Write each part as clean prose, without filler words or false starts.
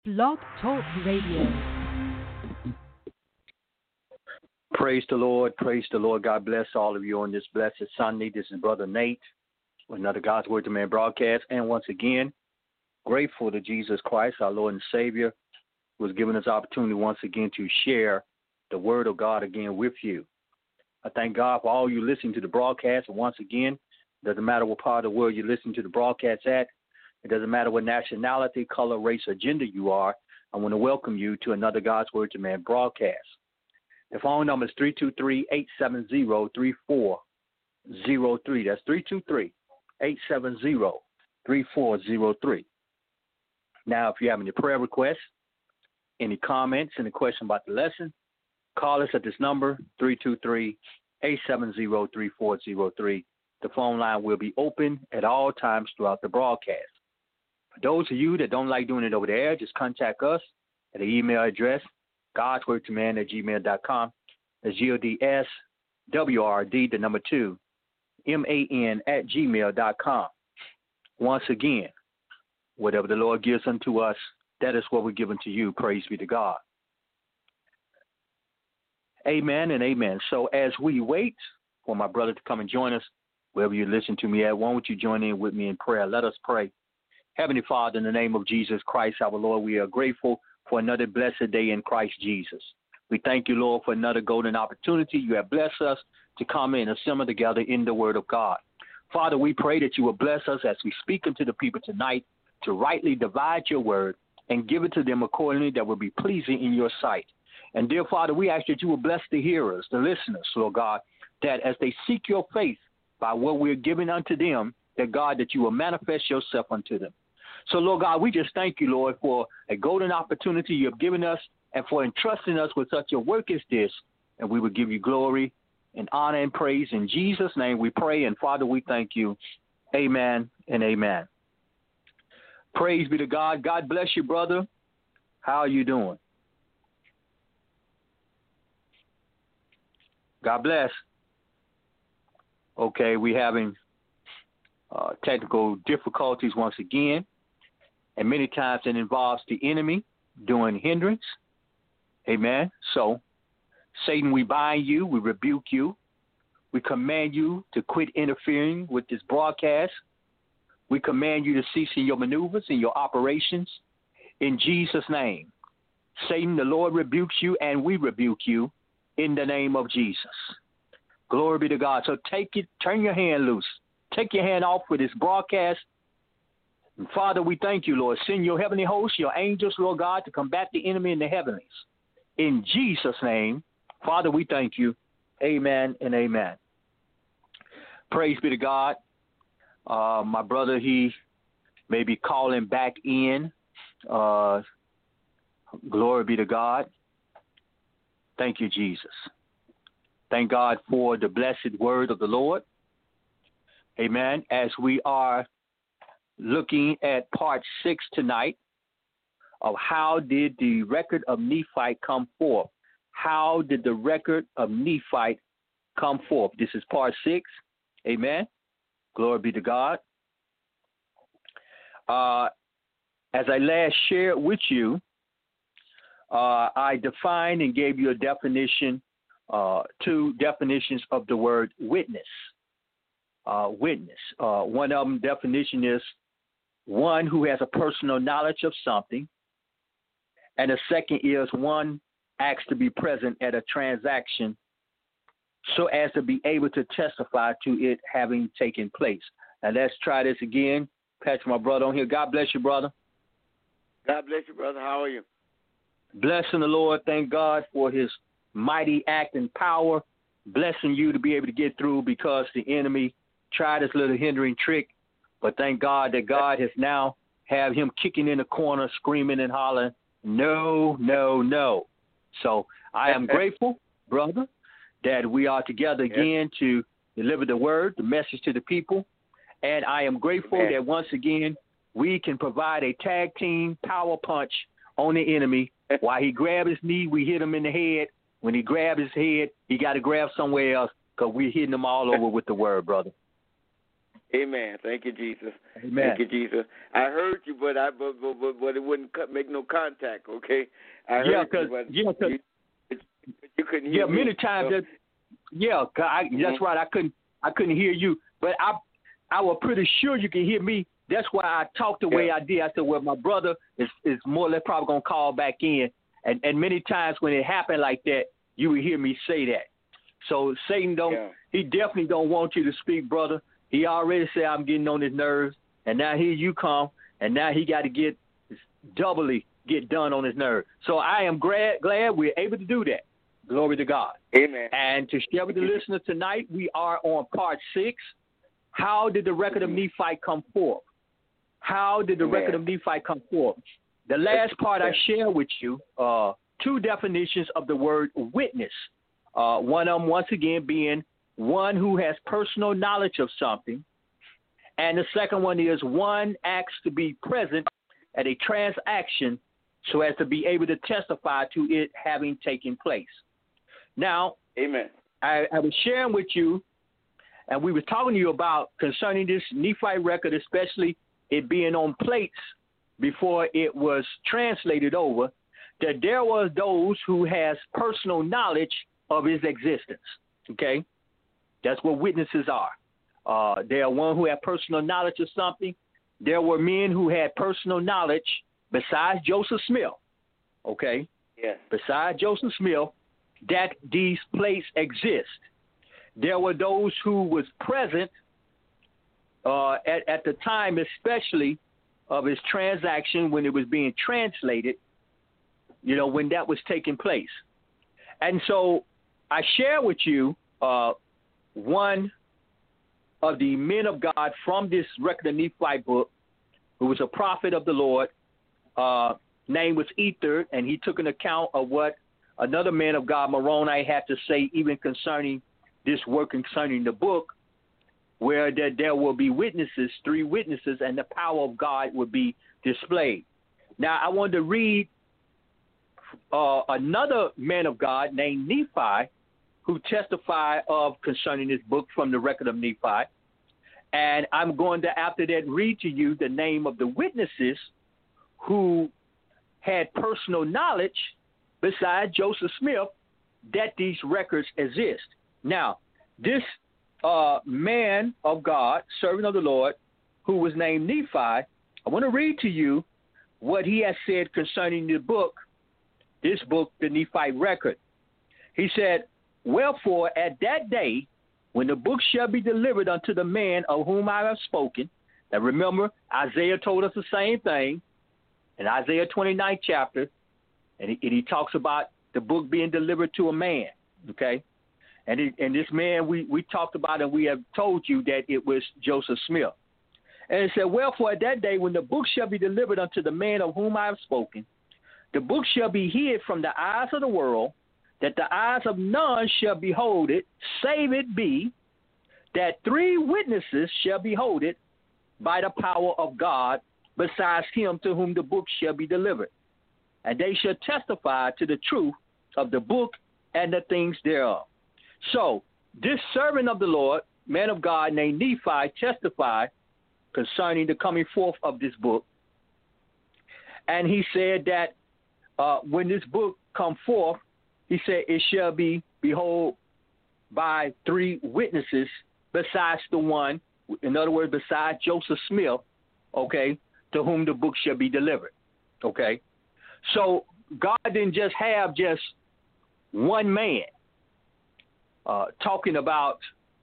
Blog Talk Radio. Praise the Lord. Praise the Lord. God bless all of you on this blessed Sunday. This is Brother Nate with another God's Word to Man broadcast. And once again, grateful to Jesus Christ, our Lord and Savior, who has given us opportunity once again to share the Word of God again with you. I thank God for all you listening to the broadcast. And once again, it doesn't matter what part of the world you're listening to the broadcast at. It doesn't matter what nationality, color, race, or gender you are. I want to welcome you to another God's Word to Man broadcast. The phone number is 323-870-3403. That's 323-870-3403. Now, if you have any prayer requests, any comments, any question about the lesson, call us at this number, 323-870-3403. The phone line will be open at all times throughout the broadcast. For those of you that don't like doing it over the air, just contact us at the email address, godswordtoman@gmail.com. That's GODSWRD, the number 2, MAN@gmail.com. Once again, whatever the Lord gives unto us, that is what we're giving to you. Praise be to God. Amen and amen. So as we wait for my brother to come and join us, wherever you listen to me at, why don't you join in with me in prayer? Let us pray. Heavenly Father, in the name of Jesus Christ, our Lord, we are grateful for another blessed day in Christ Jesus. We thank you, Lord, for another golden opportunity. You have blessed us to come in and assemble together in the Word of God. Father, we pray that you will bless us as we speak unto the people tonight to rightly divide your word and give it to them accordingly that will be pleasing in your sight. And dear Father, we ask that you will bless the hearers, the listeners, Lord God, that as they seek your faith by what we're giving unto them, that God, that you will manifest yourself unto them. So, Lord God, we just thank you, Lord, for a golden opportunity you have given us and for entrusting us with such a work as this. And we will give you glory and honor and praise. In Jesus' name we pray. And, Father, we thank you. Amen and amen. Praise be to God. God bless you, brother. How are you doing? God bless. Okay, we're having technical difficulties once again. And many times it involves the enemy doing hindrance. Amen. So, Satan, we bind you. We rebuke you. We command you to quit interfering with this broadcast. We command you to cease in your maneuvers and your operations in Jesus' name. Satan, the Lord rebukes you, and we rebuke you in the name of Jesus. Glory be to God. So turn your hand loose. Take your hand off with this broadcast. And Father, we thank you, Lord. Send your heavenly hosts, your angels, Lord God, to combat the enemy in the heavenlies. In Jesus' name, Father, we thank you. Amen and amen. Praise be to God. My brother, he may be calling back in. Glory be to God. Thank you, Jesus. Thank God for the blessed word of the Lord. Amen. As we are looking at part 6 tonight of how did the record of Nephi come forth? How did the record of Nephi come forth? This is part 6. Amen. Glory be to God. As I last shared with you, I defined and gave you a definition, 2 definitions of the word witness. Witness. One of them definition is one who has a personal knowledge of something, and the second is one acts to be present at a transaction so as to be able to testify to it having taken place. Now let's try this again. Patrick, my brother on here. God bless you, brother. God bless you, brother. How are you? Blessing the Lord. Thank God for his mighty act and power. Blessing you to be able to get through because the enemy tried his little hindering trick. But thank God that God has now have him kicking in the corner, screaming and hollering, no, no, no. So I am grateful, brother, that we are together again to deliver the word, the message to the people. And I am grateful that once again we can provide a tag team power punch on the enemy. While he grab his knee, we hit him in the head. When he grab his head, he got to grab somewhere else because we're hitting him all over with the word, brother. Amen. Thank you, Jesus. Amen. Thank you, Jesus. I heard you, but it wouldn't make no contact. Okay. I heard you, but you couldn't hear me. Many times. So. That's right. I couldn't hear you, but I was pretty sure you can hear me. That's why I talked the way I did. I said, well, my brother is more or less probably gonna call back in, and many times when it happened like that, you would hear me say that. So Satan he definitely don't want you to speak, brother. He already said I'm getting on his nerves, and now here you come, and now he got to get done on his nerves. So I am glad we're able to do that. Glory to God. Amen. And to share with the listeners tonight, we are on part 6. How did the record of Nephi come forth? How did the record of Nephi come forth? The last part I shared with you, 2 definitions of the word witness. One of them, once again, being one who has personal knowledge of something. And the second one is one acts to be present at a transaction so as to be able to testify to it having taken place. Now, Amen. I was sharing with you, and we were talking to you about concerning this Nephi record, especially it being on plates before it was translated over, that there was those who has personal knowledge of his existence. Okay? That's what witnesses are. They are one who have personal knowledge of something. There were men who had personal knowledge besides Joseph Smith. Okay? Yes. Besides Joseph Smith, that these plates exist. There were those who was present at the time, especially of his transaction when it was being translated, when that was taking place. And so I share with you one of the men of God from this Record of Nephi book, who was a prophet of the Lord. Name was Ether, and he took an account of what another man of God, Moroni, had to say even concerning this work, concerning the book, where there will be witnesses, 3 witnesses, and the power of God will be displayed. Now, I wanted to read another man of God named Nephi, who testified of concerning this book from the Record of Nephi. And I'm going to, after that, read to you the name of the witnesses who had personal knowledge besides Joseph Smith that these records exist. Now, this man of God, servant of the Lord, who was named Nephi, I want to read to you what he has said concerning the book, this book, the Nephi record. He said, wherefore at that day, when the book shall be delivered unto the man of whom I have spoken. Now remember, Isaiah told us the same thing in Isaiah 29th chapter, and he talks about the book being delivered to a man, okay? And this man, we talked about, and we have told you that it was Joseph Smith. And it said, wherefore at that day, when the book shall be delivered unto the man of whom I have spoken, the book shall be hid from the eyes of the world, that the eyes of none shall behold it, save it be that 3 witnesses shall behold it by the power of God, besides him to whom the book shall be delivered. And they shall testify to the truth of the book and the things thereof. So this servant of the Lord, man of God named Nephi, testified concerning the coming forth of this book. And he said that when this book come forth, he said it shall be behold by 3 witnesses besides the one, in other words, besides Joseph Smith, okay, to whom the book shall be delivered, okay? So God didn't just have just one man talking about,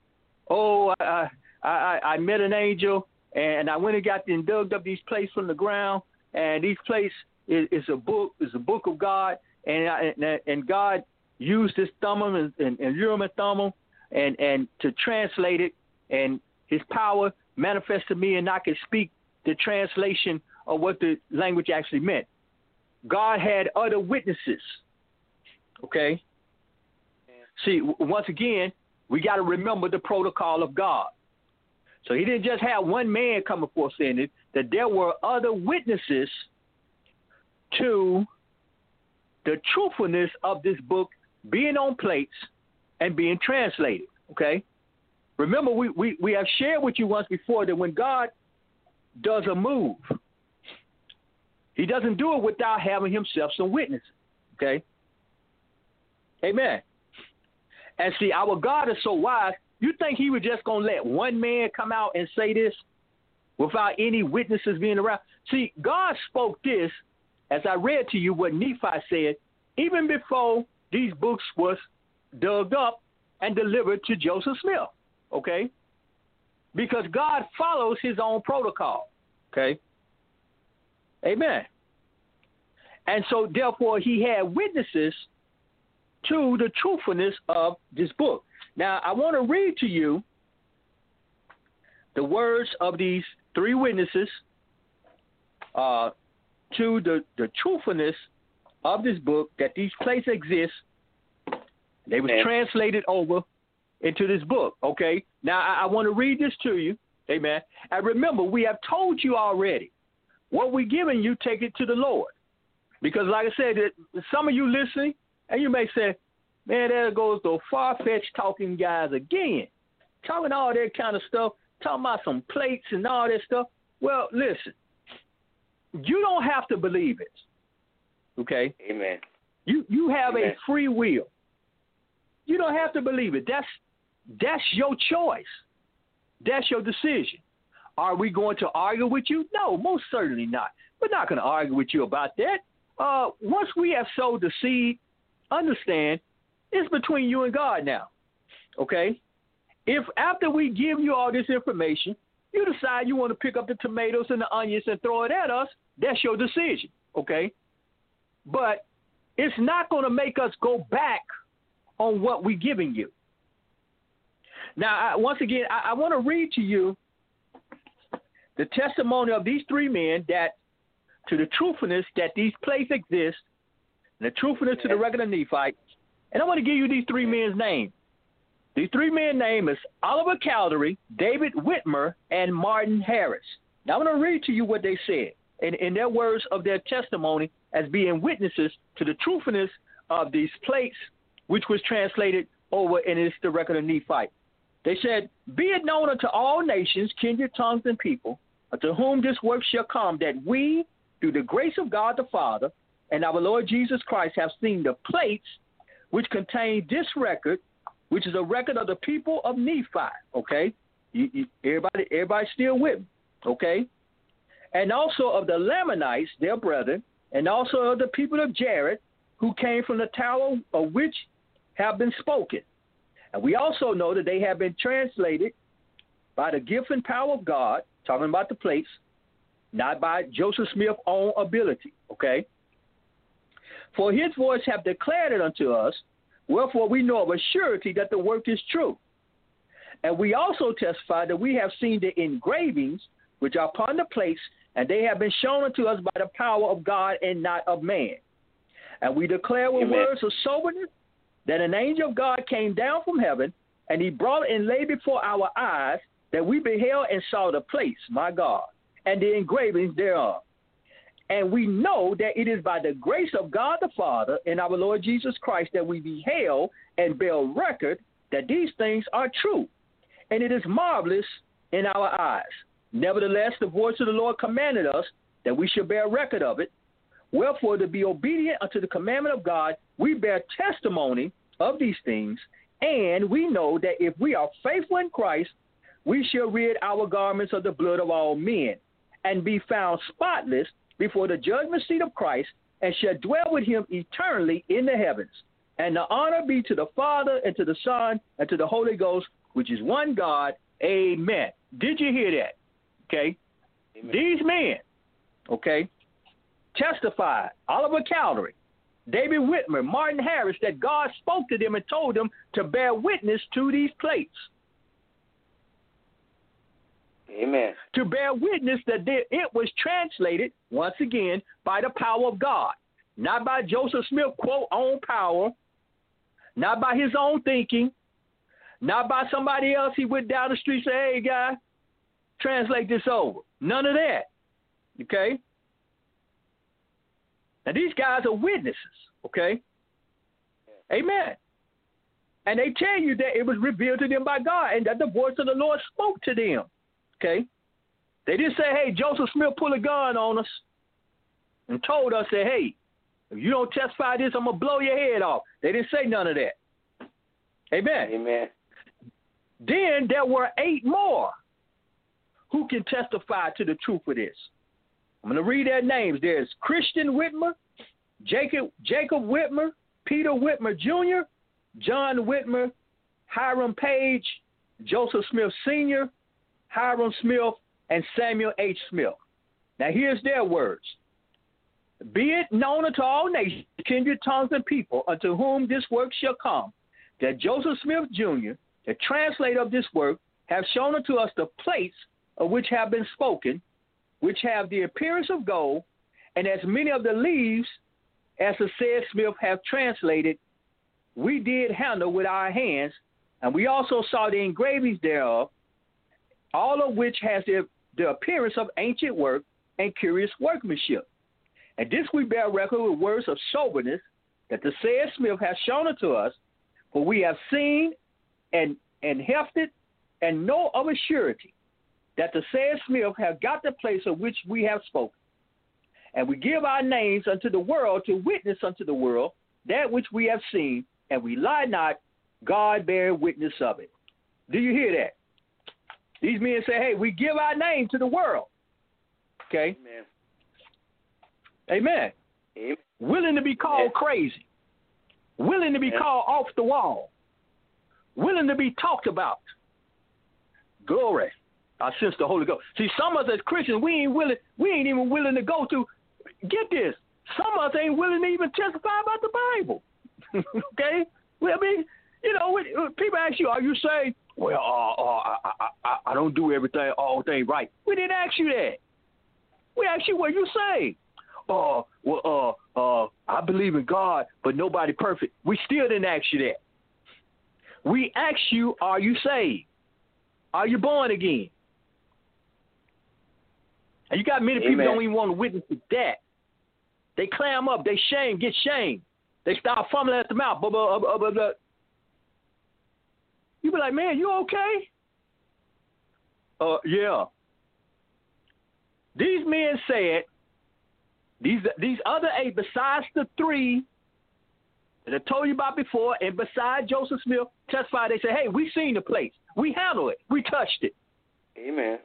I met an angel, and I went and got and dug up these plates from the ground, and these plates is a book of God, and God used this Thummim and Urim and Thummim and to translate it, and his power manifested me, and I could speak the translation of what the language actually meant. God had other witnesses, okay? See, once again, we got to remember the protocol of God. So he didn't just have one man coming forth saying it, that there were other witnesses to the truthfulness of this book being on plates and being translated, okay? Remember, we have shared with you once before that when God does a move, he doesn't do it without having himself some witnesses. Okay? Amen. And see, our God is so wise, you think he was just going to let one man come out and say this without any witnesses being around? See, God spoke this, as I read to you what Nephi said, even before these books was dug up and delivered to Joseph Smith, okay? Because God follows his own protocol, okay? Amen. And so, therefore, he had witnesses to the truthfulness of this book. Now, I want to read to you the words of these three witnesses to the truthfulness of this book, that these places exist. They were translated over into this book, okay? Now, I want to read this to you, amen. And remember, we have told you already, what we're giving you, take it to the Lord. Because like I said, some of you listening, and you may say, man, there goes those far-fetched talking guys again, talking all that kind of stuff, talking about some plates and all that stuff. Well, listen, you don't have to believe it, okay? Amen. You have a free will. You don't have to believe it. That's your choice. That's your decision. Are we going to argue with you? No, most certainly not. We're not going to argue with you about that. Once we have sowed the seed, understand, it's between you and God now, okay? If after we give you all this information, you decide you want to pick up the tomatoes and the onions and throw it at us, that's your decision, okay? But it's not going to make us go back on what we're giving you. Now, once again, I want to read to you the testimony of these three men that to the truthfulness that these places exist, and the truthfulness to the record of Nephi. And I want to give you these three men's names. These three men's names is Oliver Cowdery, David Whitmer, and Martin Harris. Now, I'm going to read to you what they said in their words of their testimony as being witnesses to the truthfulness of these plates, which was translated over and is the record of Nephi. They said, be it known unto all nations, kindred, tongues, and people, unto whom this work shall come, that we, through the grace of God the Father and our Lord Jesus Christ, have seen the plates which contain this record, which is a record of the people of Nephi, okay? Everybody still with me, okay? And also of the Lamanites, their brethren, and also of the people of Jared, who came from the tower of which have been spoken. And we also know that they have been translated by the gift and power of God, talking about the plates, not by Joseph Smith's own ability, okay? For his voice have declared it unto us, wherefore we know of a surety that the work is true. And we also testify that we have seen the engravings which are upon the plates, and they have been shown unto us by the power of God and not of man. And we declare with words of soberness that an angel of God came down from heaven, and he brought and laid before our eyes, that we beheld and saw the plates, my God, and the engravings thereof. And we know that it is by the grace of God the Father and our Lord Jesus Christ that we beheld and bear record that these things are true. And it is marvelous in our eyes. Nevertheless, the voice of the Lord commanded us that we should bear record of it. Wherefore, to be obedient unto the commandment of God, we bear testimony of these things. And we know that if we are faithful in Christ, we shall rid our garments of the blood of all men, and be found spotless before the judgment seat of Christ, and shall dwell with him eternally in the heavens. And the honor be to the Father, and to the Son, and to the Holy Ghost, which is one God. Amen. Did you hear that? Okay. Amen. These men, okay, testified, Oliver Cowdery, David Whitmer, Martin Harris, that God spoke to them and told them to bear witness to these plates. Amen. To bear witness that it was translated, once again, by the power of God. Not by Joseph Smith, quote, own power. Not by his own thinking. Not by somebody else he went down the street and said, hey, guy, translate this over. None of that. Okay? Now, these guys are witnesses. Okay? Amen. And they tell you that it was revealed to them by God and that the voice of the Lord spoke to them. Okay? They didn't say, hey, Joseph Smith pulled a gun on us and told us that, hey, if you don't testify this, I'm going to blow your head off. They didn't say none of that. Amen. Amen. Then there were 8 more who can testify to the truth of this. I'm going to read their names. There's Christian Whitmer, Jacob Whitmer, Peter Whitmer Jr., John Whitmer, Hiram Page, Joseph Smith Sr., Hiram Smith, and Samuel H. Smith. Now here's their words. Be it known unto all nations, kindred tongues, and people, unto whom this work shall come, that Joseph Smith Jr., the translator of this work, have shown unto us the plates of which have been spoken, which have the appearance of gold, and as many of the leaves as the said Smith have translated, we did handle with our hands, and we also saw the engravings thereof, all of which has the appearance of ancient work and curious workmanship. And this we bear record with words of soberness, that the said Smith has shown unto us, for we have seen and hefted and know of a surety, that the said Smith have got the place of which we have spoken. And we give our names unto the world to witness unto the world that which we have seen, and we lie not, God bear witness of it. Do you hear that? These men say, hey, we give our name to the world. Okay? Amen. Amen. Amen. Willing to be called crazy. Willing to be called off the wall. Willing to be talked about. Glory. I sense the Holy Ghost. See, some of us as Christians, we ain't even willing to go to, get this, some of us ain't willing to even testify about the Bible. Okay? Well, I mean, you know, when people ask you, are you saved? Well, I don't do all things right. We didn't ask you that. We asked you, were you saved? I believe in God, but nobody perfect. We still didn't ask you that. We asked you, are you saved? Are you born again? And you got many people don't even want to witness to that. They clam up. They get shamed. They start fumbling at the mouth. Blah, blah, blah, blah, blah. You be like, man, you okay? Yeah. These men said, these other 8, besides the 3 that I told you about before, and besides Joseph Smith, testified. They said, hey, we seen the place. We handled it. We touched it. Amen.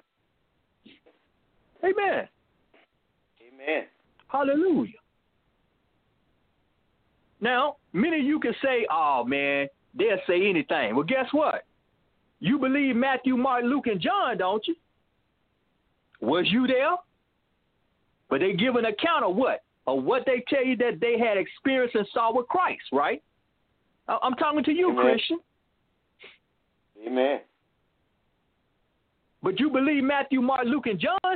Amen. Amen. Hallelujah. Now, many of you can say, oh, man, they'll say anything. Well, guess what? You believe Matthew, Mark, Luke, and John, don't you? Was you there? But they give an account of what? Of what they tell you that they had experienced and saw with Christ, right? I'm talking to you, Amen. Christian. Amen. But you believe Matthew, Mark, Luke, and John?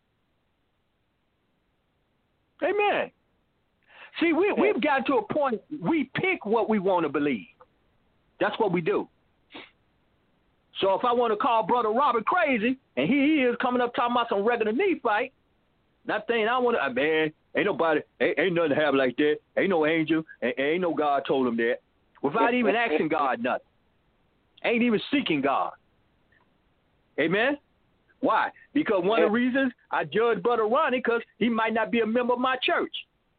Amen. See, we've got to a point, we pick what we want to believe. That's what we do. So if I want to call Brother Robert crazy, and he is coming up talking about some regular knee fight, not saying I want to, man, ain't nobody, ain't nothing to have like that. Ain't no angel, ain't no God told him that. Without even asking God nothing. Ain't even seeking God. Amen? Why? Because one of the reasons I judge Brother Ronnie, because he might not be a member of my church.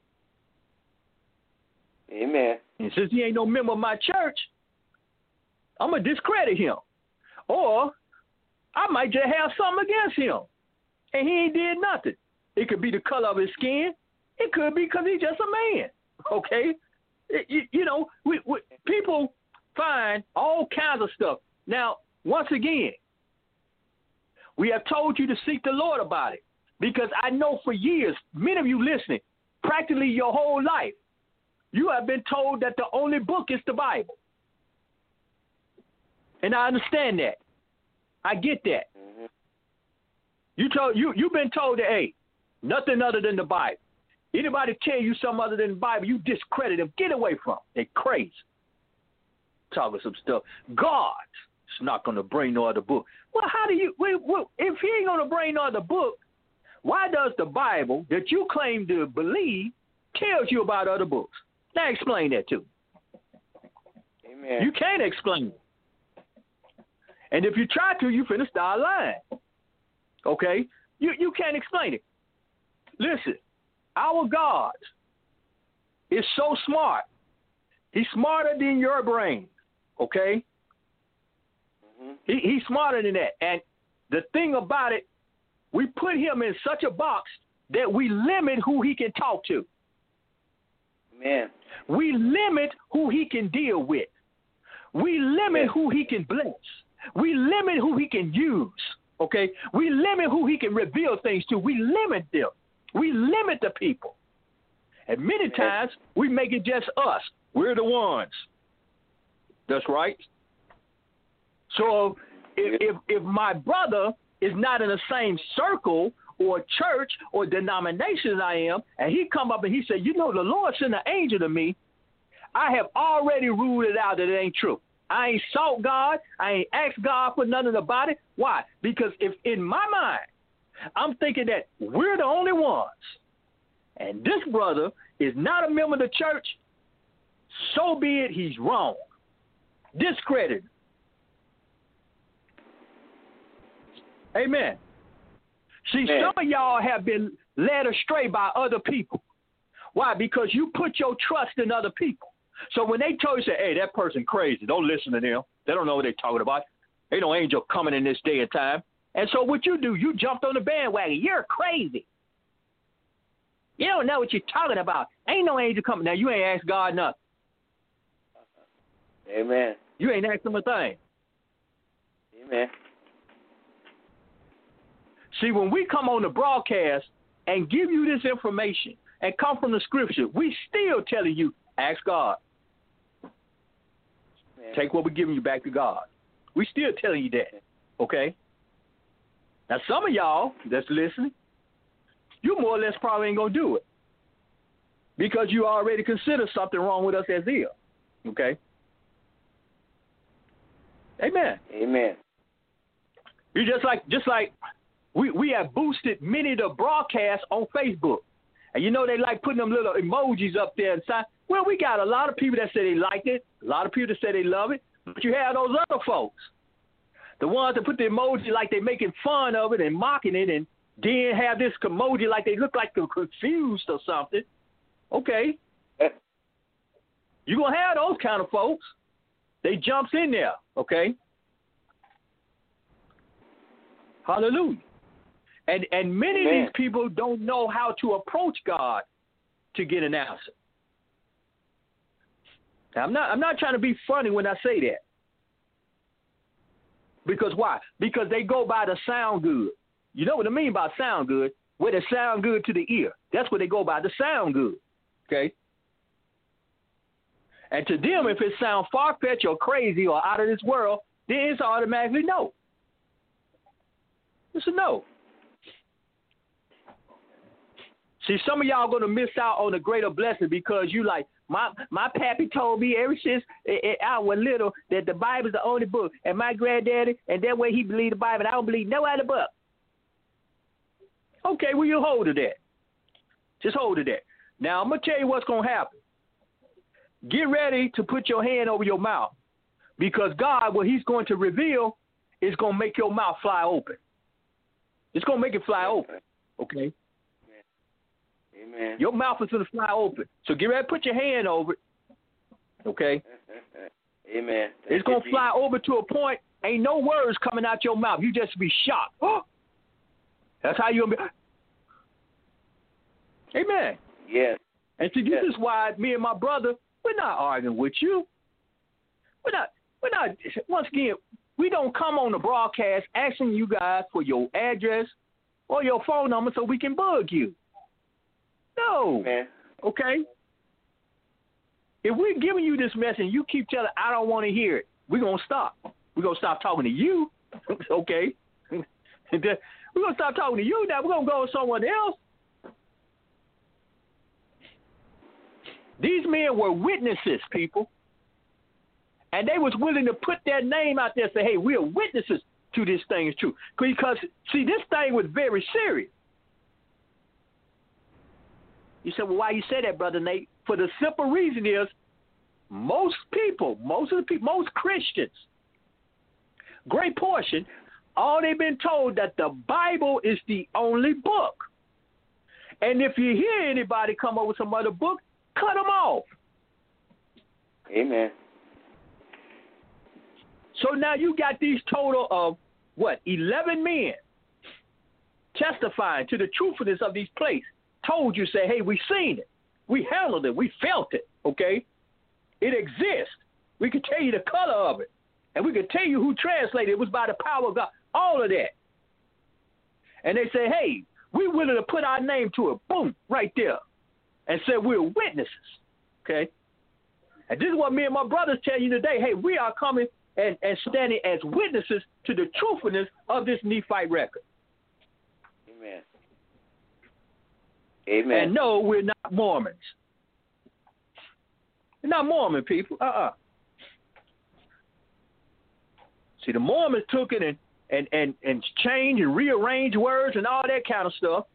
Amen. And since he ain't no member of my church, I'm going to discredit him. Or I might just have something against him. And he ain't did nothing. It could be the color of his skin. It could be because he's just a man. Okay? People find all kinds of stuff. Now, once again, we have told you to seek the Lord about it. Because I know for years, many of you listening, practically your whole life, you have been told that the only book is the Bible. And I understand that. I get that. Mm-hmm. You've been told that, hey, nothing other than the Bible. Anybody tell you something other than the Bible, you discredit them. Get away from them. They're crazy. Talking some stuff. God is not going to bring no other book. Well, how do you, if he ain't going to bring no other book, why does the Bible that you claim to believe tells you about other books? Now explain that to me. Amen. You can't explain it. And if you try to, you finna start lying. Okay? You can't explain it. Listen, our God is so smart. He's smarter than your brain. Okay? Mm-hmm. He's smarter than that. And the thing about it, we put him in such a box that we limit who he can talk to. Man. We limit who he can deal with. We limit who he can bless. We limit who he can use. Okay? We limit who he can reveal things to. We limit them. We limit the people. And many times we make it just us. We're the ones. That's right. So if my brother is not in the same circle or church or denomination as I am, and he come up and he said, you know, the Lord sent an angel to me, I have already ruled it out that it ain't true. I ain't sought God. I ain't asked God for nothing about it. Why? Because if in my mind, I'm thinking that we're the only ones, and this brother is not a member of the church, so be it, he's wrong. Discredited. Amen. See, some of y'all have been led astray by other people. Why? Because you put your trust in other people. So when they tell you, say, hey, that person crazy, don't listen to them. They don't know what they're talking about. Ain't no angel coming in this day and time. And so what you do, you jumped on the bandwagon. You're crazy. You don't know what you're talking about. Ain't no angel coming. Now, you ain't asked God nothing. Amen. You ain't asked him a thing. Amen. See, when we come on the broadcast and give you this information and come from the scripture, we still telling you, ask God. Amen. Take what we're giving you back to God. We still telling you that, okay? Now, some of y'all that's listening, you more or less probably ain't going to do it because you already consider something wrong with us as ill, okay? Amen. Amen. You just like we have boosted many of the broadcasts on Facebook. And you know they like putting them little emojis up there inside. Well, we got a lot of people that say they liked it, a lot of people that say they love it, but you have those other folks. The ones that put the emoji like they're making fun of it and mocking it and then have this emoji like they look like they're confused or something. Okay. You're going to have those kind of folks. They jumps in there, okay? Hallelujah. And many of these people don't know how to approach God to get an answer. Now, I'm not trying to be funny when I say that. Because why? Because they go by the sound good. You know what I mean by sound good? Where they sound good to the ear. That's what they go by, the sound good. Okay? And to them, if it sounds far-fetched or crazy or out of this world, then it's automatically no. It's a no. See, some of y'all going to miss out on a greater blessing because you like, my pappy told me ever since I was little that the Bible is the only book. And my granddaddy, and that way he believed the Bible. And I don't believe no other book. Okay, well, you hold to that. Just hold to that. Now, I'm going to tell you what's going to happen. Get ready to put your hand over your mouth because God, what he's going to reveal is going to make your mouth fly open. It's going to make it fly open, okay? Amen. Your mouth is going to fly open. So get ready to put your hand over it, okay? Amen. It's going to fly over to a point, ain't no words coming out your mouth. You just be shocked. Oh! That's how you're going to be. Amen. Yes. And see, this is why me and my brother, we're not arguing with you. We're not, once again, we don't come on the broadcast asking you guys for your address or your phone number so we can bug you. No. Man. Okay? If we're giving you this message and you keep telling, I don't want to hear it, we're going to stop. We're going to stop talking to you. Okay? We're going to stop talking to you now. We're going to go to someone else. These men were witnesses, people. And they was willing to put their name out there and say, hey, we are witnesses to this thing is true. Because, see, this thing was very serious. You said, well, why you say that, Brother Nate? For the simple reason is most Christians, great portion, all they've been told that the Bible is the only book. And if you hear anybody come up with some other book, cut them off. Amen. So now you got these total of, 11 men testifying to the truthfulness of these places. Told you, say, hey, we seen it. We handled it. We felt it, okay? It exists. We could tell you the color of it. And we could tell you who translated it. It was by the power of God. All of that. And they say, hey, we're willing to put our name to it. Boom, right there. And say we're witnesses, okay? And this is what me and my brothers tell you today. Hey, we are coming and standing as witnesses to the truthfulness of this Nephite record. Amen. Amen. And no, we're not Mormons. We're not Mormon people. See, the Mormons took it and changed and rearranged words and all that kind of stuff.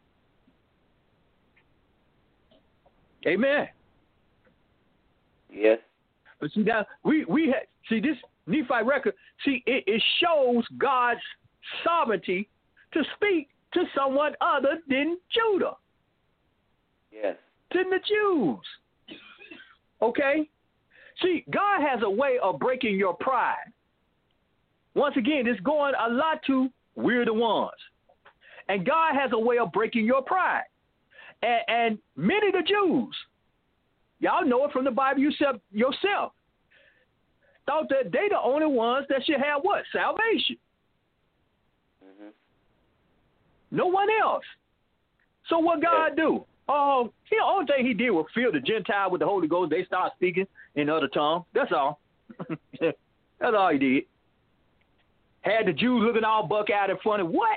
Amen. Yes. But see now we see this Nephite record. See, it shows God's sovereignty to speak to someone other than Judah. Yes. Than the Jews. Okay? See, God has a way of breaking your pride. Once again, it's going a lot to we're the ones. And God has a way of breaking your pride. And many of the Jews, y'all know it from the Bible yourself, thought that they the only ones that should have what? Salvation. Mm-hmm. No one else. So what God do? The only thing he did was fill the Gentile with the Holy Ghost. They start speaking in other tongues. That's all. That's all he did. Had the Jews looking all buck-eyed and funny. What?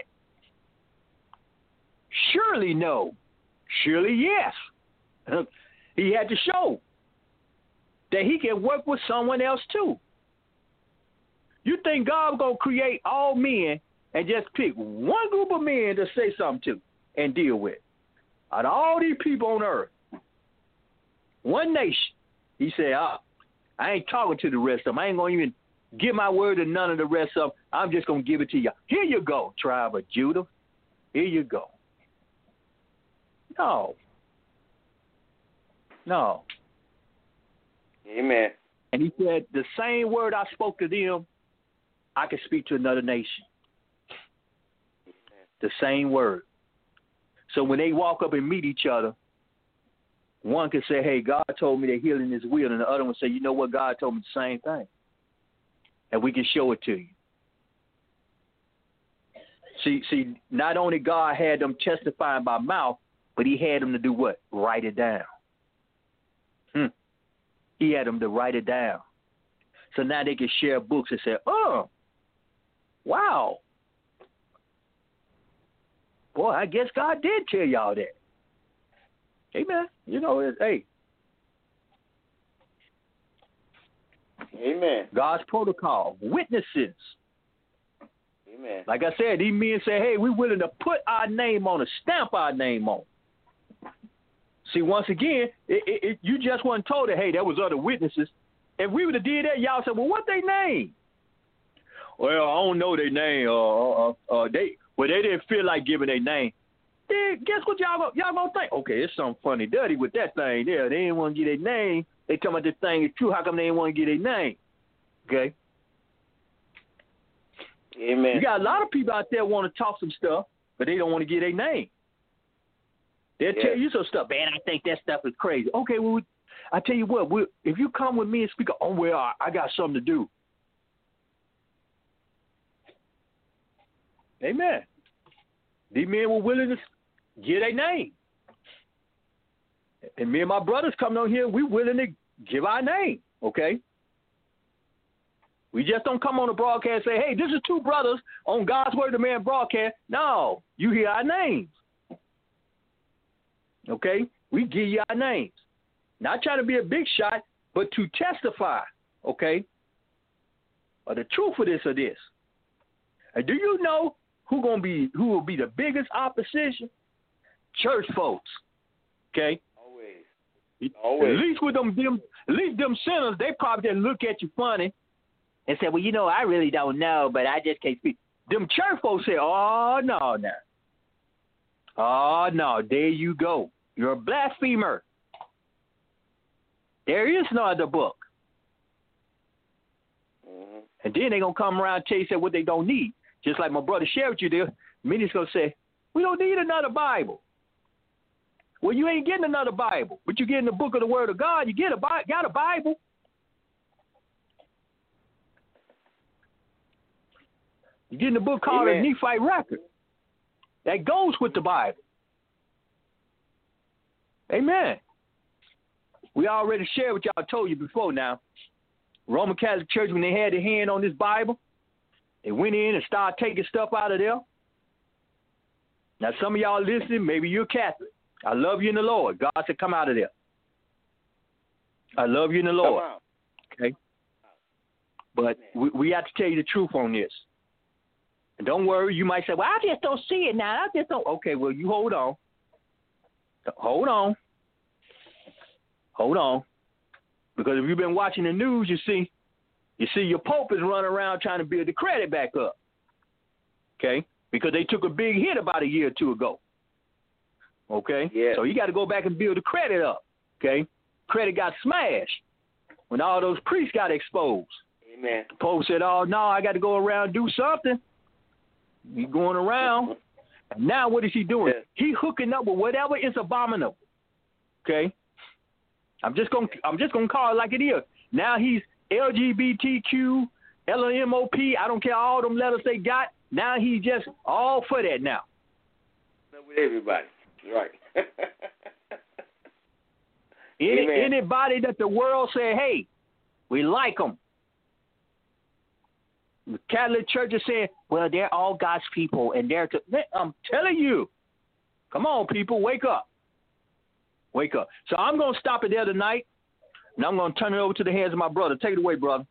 Surely no. Surely yes. He had to show that he can work with someone else too. You think God's going to create all men and just pick one group of men to say something to and deal with? Out of all these people on earth, one nation, he said, I ain't talking to the rest of them. I ain't going to even give my word to none of the rest of them. I'm just going to give it to you. Here you go, tribe of Judah. Here you go. No. Amen. And he said, the same word I spoke to them, I can speak to another nation. The same word. So when they walk up and meet each other, one can say, hey, God told me that healing is will, and the other one say, you know what, God told me the same thing. And we can show it to you. See, not only God had them testifying by mouth, but he had them to do what? Write it down. He had them to write it down. So now they can share books and say, oh, wow. Boy, I guess God did tell y'all that. Amen. You know, hey. Amen. God's protocol, witnesses. Amen. Like I said, these men say, hey, we're willing to put our name on it, stamp our name on it. See, once again, you just wasn't told that, hey, there was other witnesses. If we would have did that, y'all said, well, what they name? Well, I don't know their name. They didn't feel like giving their name. Then guess what y'all gonna think? Okay, it's something funny dirty with that thing there. They didn't want to get their name. They talking about this thing is true. How come they didn't want to get their name? Okay. Amen. You got a lot of people out there want to talk some stuff, but they don't want to get their name. They'll tell you some stuff. Man, I think that stuff is crazy. Okay, well, I tell you what, if you come with me and speak, I got something to do. Amen. These men were willing to get a name. And me and my brothers coming on here, we willing to give our name, okay? We just don't come on the broadcast and say, hey, this is two brothers on God's Word of Man broadcast. No, you hear our names. Okay? We give you our names. Not trying to be a big shot, but to testify, okay? Or the truth of this or this. And do you know who will be the biggest opposition? Church folks. Okay? Always. Always. At least with them sinners, they probably just look at you funny and say, well, I really don't know, but I just can't speak. Them church folks say, oh, no. Oh, no, there you go. You're a blasphemer. There is no other book. Mm-hmm. And then they're going to come around and tell you what they don't need. Just like my brother shared with you there, many's going to say, we don't need another Bible. Well, you ain't getting another Bible, but you're getting the book of the Word of God. You got a Bible. You're getting a book called a Nephite Record. That goes with the Bible. Amen. We already shared what y'all told you before now. Roman Catholic Church, when they had their hand on this Bible, they went in and started taking stuff out of there. Now, some of y'all listening, maybe you're Catholic. I love you in the Lord. God said, come out of there. I love you in the Lord. Okay? But we have to tell you the truth on this. And don't worry, you might say, well, I just don't see it now. I just don't. Okay, well, you hold on. Hold on. Because if you've been watching the news, you see your Pope is running around trying to build the credit back up. Okay? Because they took a big hit about a year or two ago. Okay? Yeah. So you got to go back and build the credit up. Okay? Credit got smashed when all those priests got exposed. Amen. The Pope said, oh, no, I got to go around and do something. He's going around. And now what is he doing? Yeah. He hooking up with whatever is abominable. Okay? I'm just gonna call it like it is. Now he's LGBTQ, LMOP, I don't care all them letters they got. Now he's just all for that now. With everybody. Right. Anybody that the world say, hey, we like them. The Catholic Church is saying, well, they're all God's people, and I'm telling you, come on, people, wake up. Wake up. So I'm going to stop it there tonight, and I'm going to turn it over to the hands of my brother. Take it away, brother.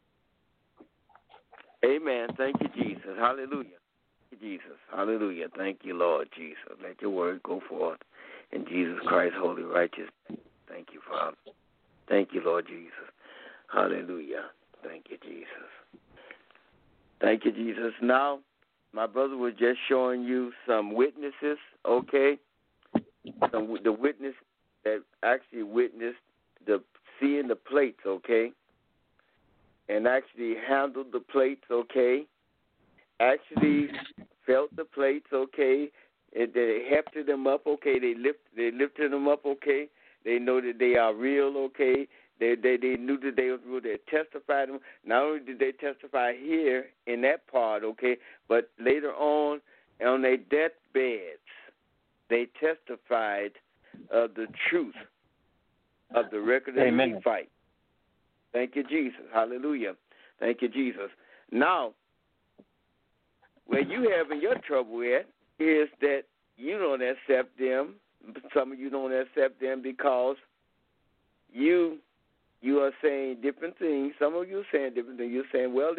Amen. Thank you, Jesus. Hallelujah. Thank you, Jesus. Hallelujah. Thank you, Lord Jesus. Let your word go forth in Jesus Christ, holy, righteous. Thank you, Father. Thank you, Lord Jesus. Hallelujah. Thank you, Jesus. Thank you, Jesus. Now, my brother was just showing you some witnesses, okay? The witness that actually witnessed seeing the plates, okay? And actually handled the plates, okay? Actually felt the plates, okay? And they hefted them up, okay? They lifted them up, okay? They know that they are real, okay? They knew that they were real. They testified them. Not only did they testify here in that part, okay, but later on their deathbeds, they testified of the truth of the record of the Nephite. Thank you, Jesus. Hallelujah. Thank you, Jesus. Now, where you having your trouble at is that you don't accept them. Some of you don't accept them because you are saying different things. Some of you are saying different things. You're saying, well,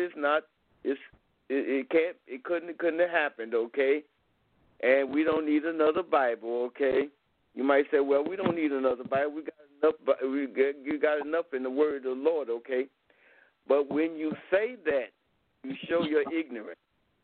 it couldn't have happened, okay? And we don't need another Bible, okay? You might say, well, we don't need another Bible. We got enough. You got enough in the Word of the Lord, okay? But when you say that, you show your ignorance.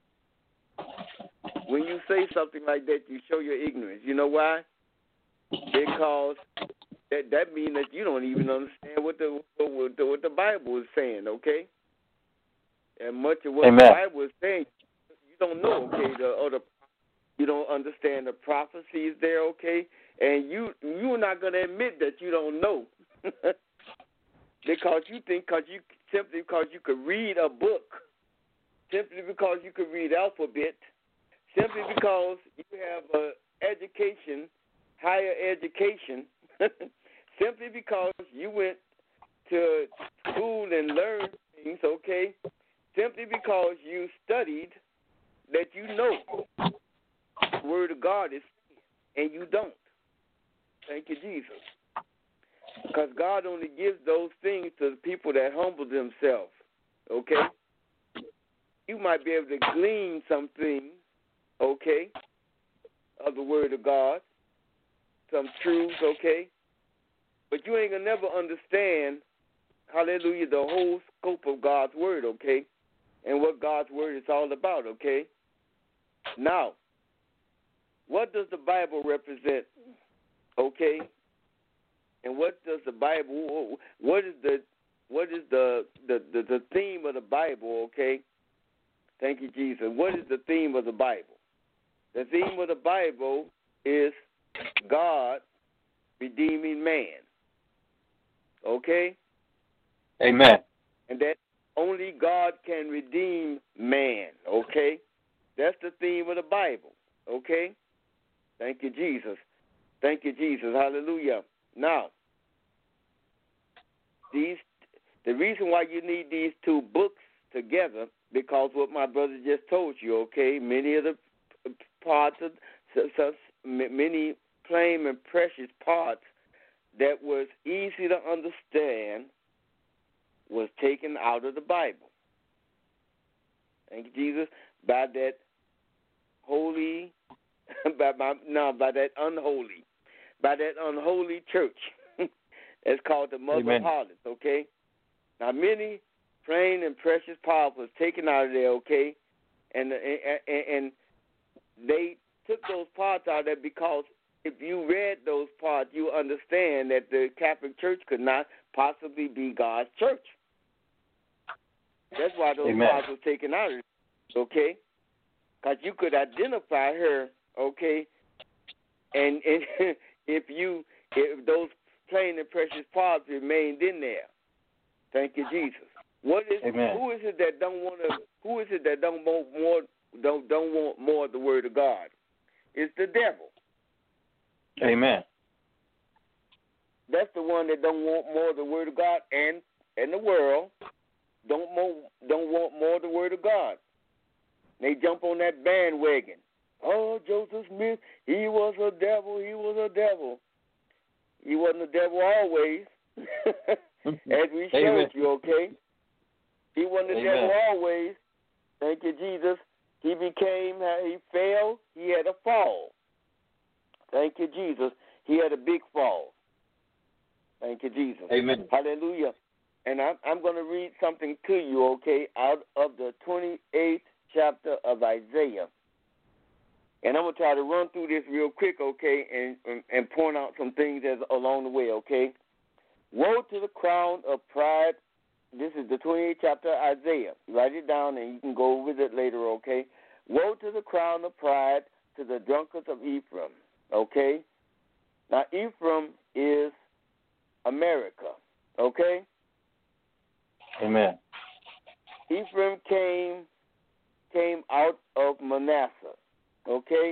When you say something like that, you show your ignorance. You know why? Because that means that you don't even understand what the Bible is saying, okay? And much of what the Bible is saying, you don't know, okay? You don't understand the prophecies there, okay? And you're not going to admit that you don't know, because you think simply because you could read a book, simply because you could read alphabet, simply because you have an education, higher education, simply because you went to school and learned things, okay? Simply because you studied, that you know the Word of God is saying, and you don't. Thank you, Jesus. Because God only gives those things to the people that humble themselves, okay? You might be able to glean some things, okay, of the Word of God, some truths, okay? But you ain't going to never understand, hallelujah, the whole scope of God's word, okay, and what God's word is all about, okay? Now, what does the Bible represent, okay? And what does the Bible, what is the theme of the Bible, okay? Thank you, Jesus. What is the theme of the Bible? The theme of the Bible is God redeeming man, okay? Amen. And that only God can redeem man, okay? That's the theme of the Bible, okay? Thank you, Jesus. Thank you, Jesus. Hallelujah. Now, the reason why you need these two books together, because what my brother just told you, okay, many of the parts of many plain and precious parts that was easy to understand was taken out of the Bible. Thank you, Jesus. By that holy, by that unholy church. It's called the Mother of Harlots, okay? Now, many plain and precious parts was taken out of there, okay? And they took those parts out of there because if you read those parts, you understand that the Catholic Church could not possibly be God's church. That's why those parts were taken out of it, okay? Because you could identify her, okay? And if those plain and precious parts remained in there, thank you, Jesus. Who is it that don't want more of the Word of God? It's the devil. Amen. That's the one that don't want more of the Word of God, and the world don't want more of the Word of God. They jump on that bandwagon. Oh, Joseph Smith, he was a devil. He was a devil. He wasn't a devil always, as we showed you, okay? He wasn't a devil always. Thank you, Jesus. He fell, he had a fall. Thank you, Jesus. He had a big fall. Thank you, Jesus. Amen. Hallelujah. And I'm going to read something to you, okay, out of the 28th chapter of Isaiah. And I'm going to try to run through this real quick, okay, and point out some things along the way, okay? Woe to the crown of pride. This is the 28th chapter of Isaiah. Write it down and you can go with it later, okay? Woe to the crown of pride, to the drunkards of Ephraim, okay? Now, Ephraim is America, okay? Amen. Ephraim came out of Manasseh, okay?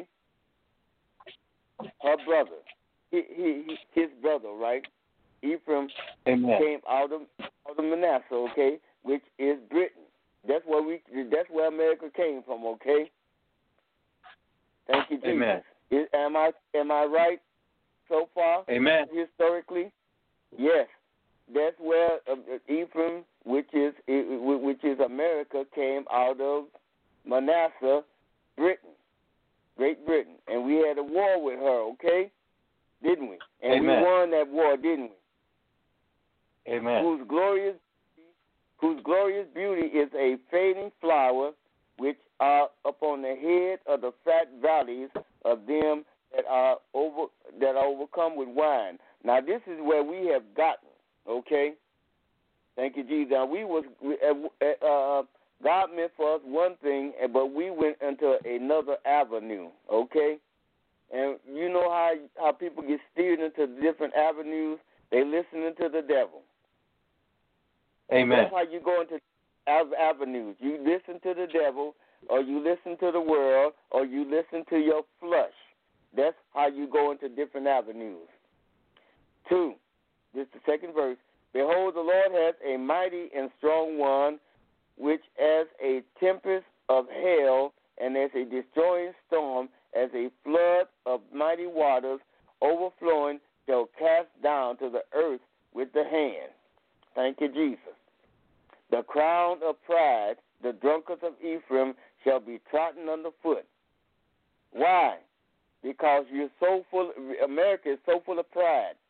Her brother, his brother, right? Ephraim came out of Manasseh, okay, which is Britain. That's where America came from, okay? Thank you, Jesus. Amen. Am I right so far? Amen. Historically, yes. That's where Ephraim, which is America, came out of Manasseh, Britain, Great Britain, and we had a war with her, okay? Didn't we? And we won that war, didn't we? Amen. Whose glorious beauty is a fading flower, which are upon the head of the fat valleys of them that are overcome with wine. Now this is where we have gotten, okay? Thank you, Jesus. Now God meant for us one thing, but we went into another avenue, okay? And you know how people get steered into different avenues? They listening to the devil. Amen. That's how you go into avenues. You listen to the devil, or you listen to the world, or you listen to your flesh. That's how you go into different avenues. 2, this is the second verse. Behold, the Lord has a mighty and strong one, which as a tempest of hail and as a destroying storm, as a flood of mighty waters overflowing, shall cast down to the earth with the hand. Thank you, Jesus. The crown of pride, the drunkards of Ephraim, shall be trodden underfoot. Why? Because you're so full. America is so full of pride.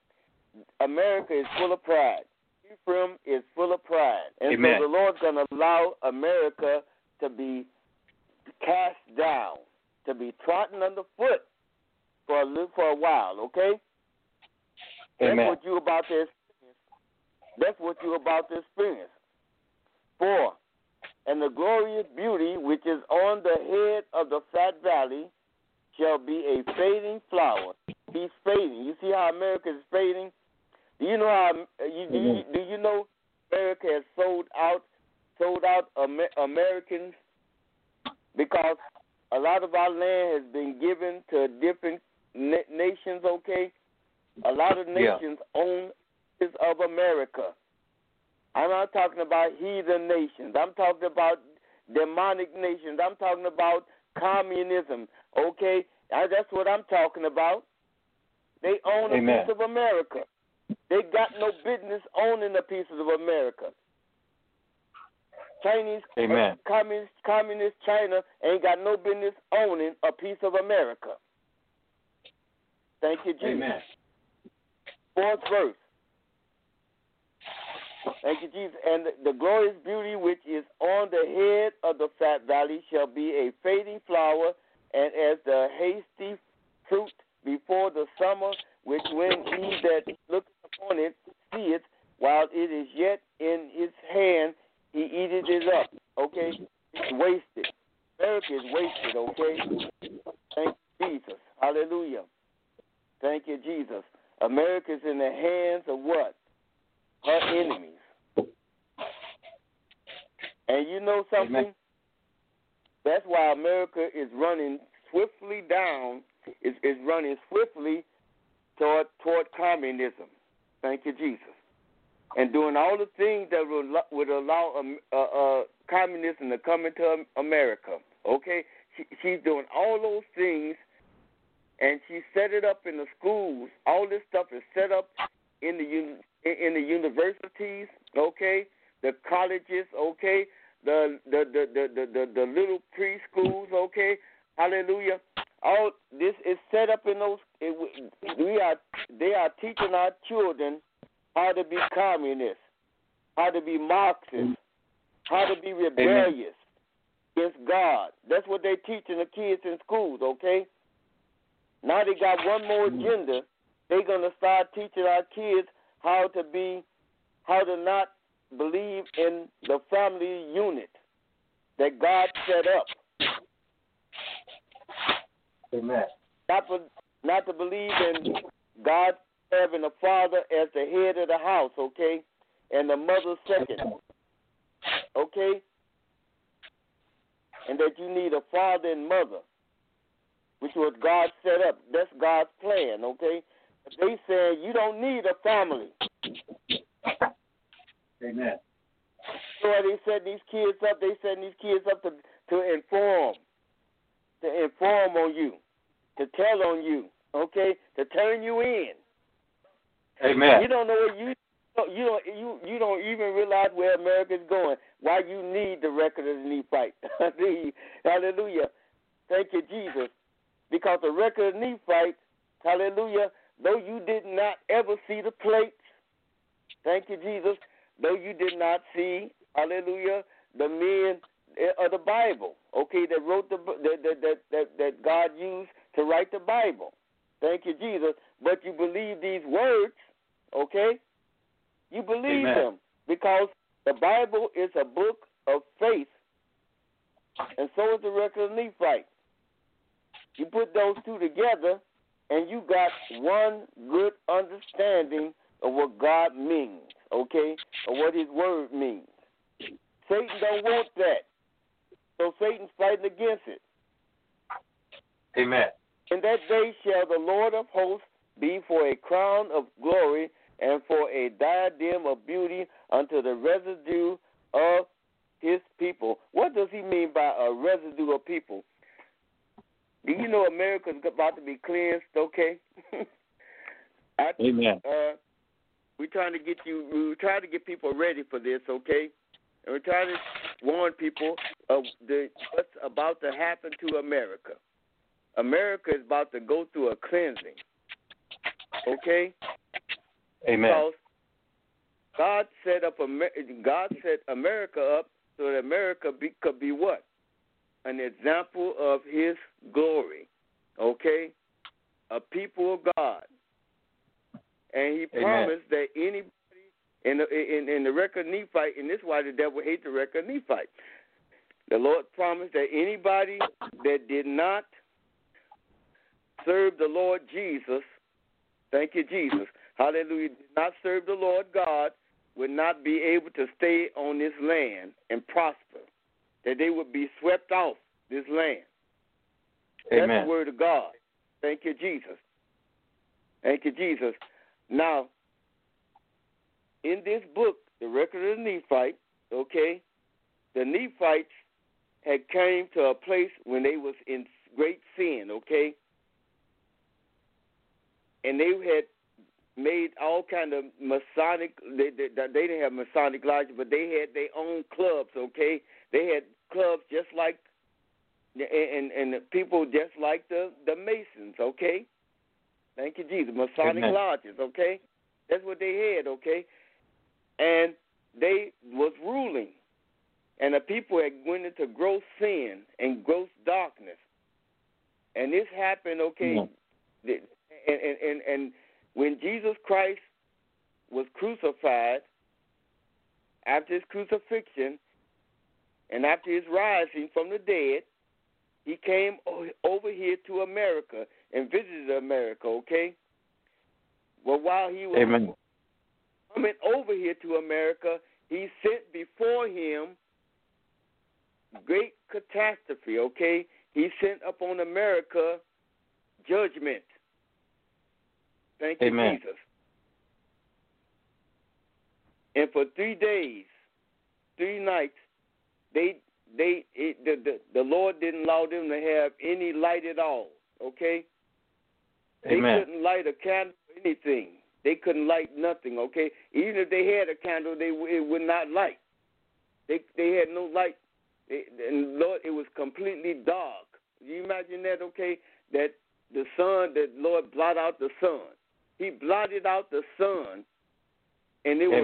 America is full of pride. Ephraim is full of pride. And Amen. so the Lord's going to allow America to be cast down, to be trodden underfoot for a while, okay? Amen. That's what you're about to experience. That's what you're about to experience. 4. And the glorious beauty which is on the head of the fat valley shall be a fading flower. He's fading. You see how America is fading? Do you know how? Do you know America has sold out Americans because a lot of our land has been given to different nations. Okay, a lot of nations own pieces of America. I'm not talking about heathen nations. I'm talking about demonic nations. I'm talking about communism. Okay, that's what I'm talking about. They own a piece of America. They got no business owning a piece of America. Chinese, communist China ain't got no business owning a piece of America. Thank you, Jesus. Amen. 4th verse. Thank you, Jesus. And the glorious beauty which is on the head of the fat valley shall be a fading flower, and as the hasty fruit before the summer, which when he that looketh upon it seeth, while it is yet in his hand, he eateth it up. Okay? It's wasted. America is wasted, okay? Thank you, Jesus. Hallelujah. Thank you, Jesus. America is in the hands of what? Her enemies. And you know something? Amen. That's why America is running swiftly down, is running swiftly toward communism. Thank you, Jesus. And doing all the things that would allow communism to come into America. Okay? She's doing all those things, and she set it up in the schools. All this stuff is set up in the universities, okay? The colleges, okay? The little preschools, okay? Hallelujah. All this is set up in those. They are teaching our children how to be communists, how to be Marxists, how to be rebellious against God. That's what they're teaching the kids in schools, okay? Now they got one more agenda. They're going to start teaching our kids how to not believe in the family unit that God set up. Amen. Not to believe in God having a father as the head of the house, okay, and the mother second, okay, and that you need a father and mother, which was God set up. That's God's plan, okay. But they said you don't need a family. Amen. So they set these kids up. They set these kids up to inform on you, to tell on you, okay, to turn you in. Amen. You don't know where you don't even realize where America's going. Why you need the record of the Nephite. Hallelujah. Thank you, Jesus. Because the record of Nephite, hallelujah, though you did not ever see the plates, thank you, Jesus, though you did not see, hallelujah, the men of the Bible, okay, that wrote that God used to write the Bible. Thank you, Jesus. But you believe these words, okay? You believe them because the Bible is a book of faith, and so is the record of Nephite. You put those two together, and you got one good understanding of what God means, okay, or what his word means. Satan don't want that, so Satan's fighting against it. Amen. In that day shall the Lord of hosts be for a crown of glory and for a diadem of beauty unto the residue of his people. What does he mean by a residue of people? Do you know America's about to be cleansed, okay? Amen. We're trying to get people ready for this, okay? And we're trying to warn people of what's about to happen to America. America is about to go through a cleansing, okay? Amen. Because God set America up so that America could be what? An example of His glory. Okay? A people of God. And He promised that anybody in the record of Nephi, and this is why the devil hates the record of Nephi. The Lord promised that anybody that did not serve the Lord Jesus, thank you, Jesus, hallelujah, did not serve the Lord God, would not be able to stay on this land and prosper, that they would be swept off this land. Amen. That's the word of God. Thank you, Jesus. Thank you, Jesus. Now, in this book, the record of the Nephites, okay, the Nephites had came to a place when they was in great sin, okay, and they had made all kind of Masonic. They didn't have Masonic lodges, but they had their own clubs, okay. They had clubs just like, and people just like the Masons, okay. Thank you, Jesus. Masonic Amen. lodges, okay. That's what they had, okay. And they was ruling. And the people had went into gross sin and gross darkness. And this happened, okay, and when Jesus Christ was crucified, after his crucifixion and after his rising from the dead, he came over here to America and visited America, okay? Well, while he was Amen. coming over here to America, he sent before him great catastrophe, okay? He sent upon America judgment. Thank you, Amen. Jesus. And for 3 days, 3 nights, the Lord didn't allow them to have any light at all, okay? Amen. They couldn't light a candle or anything. They couldn't light nothing, okay? Even if they had a candle, it would not light. They had no light. And Lord, it was completely dark. You imagine that, okay? That the sun, that Lord blotted out the sun. He blotted out the sun, and it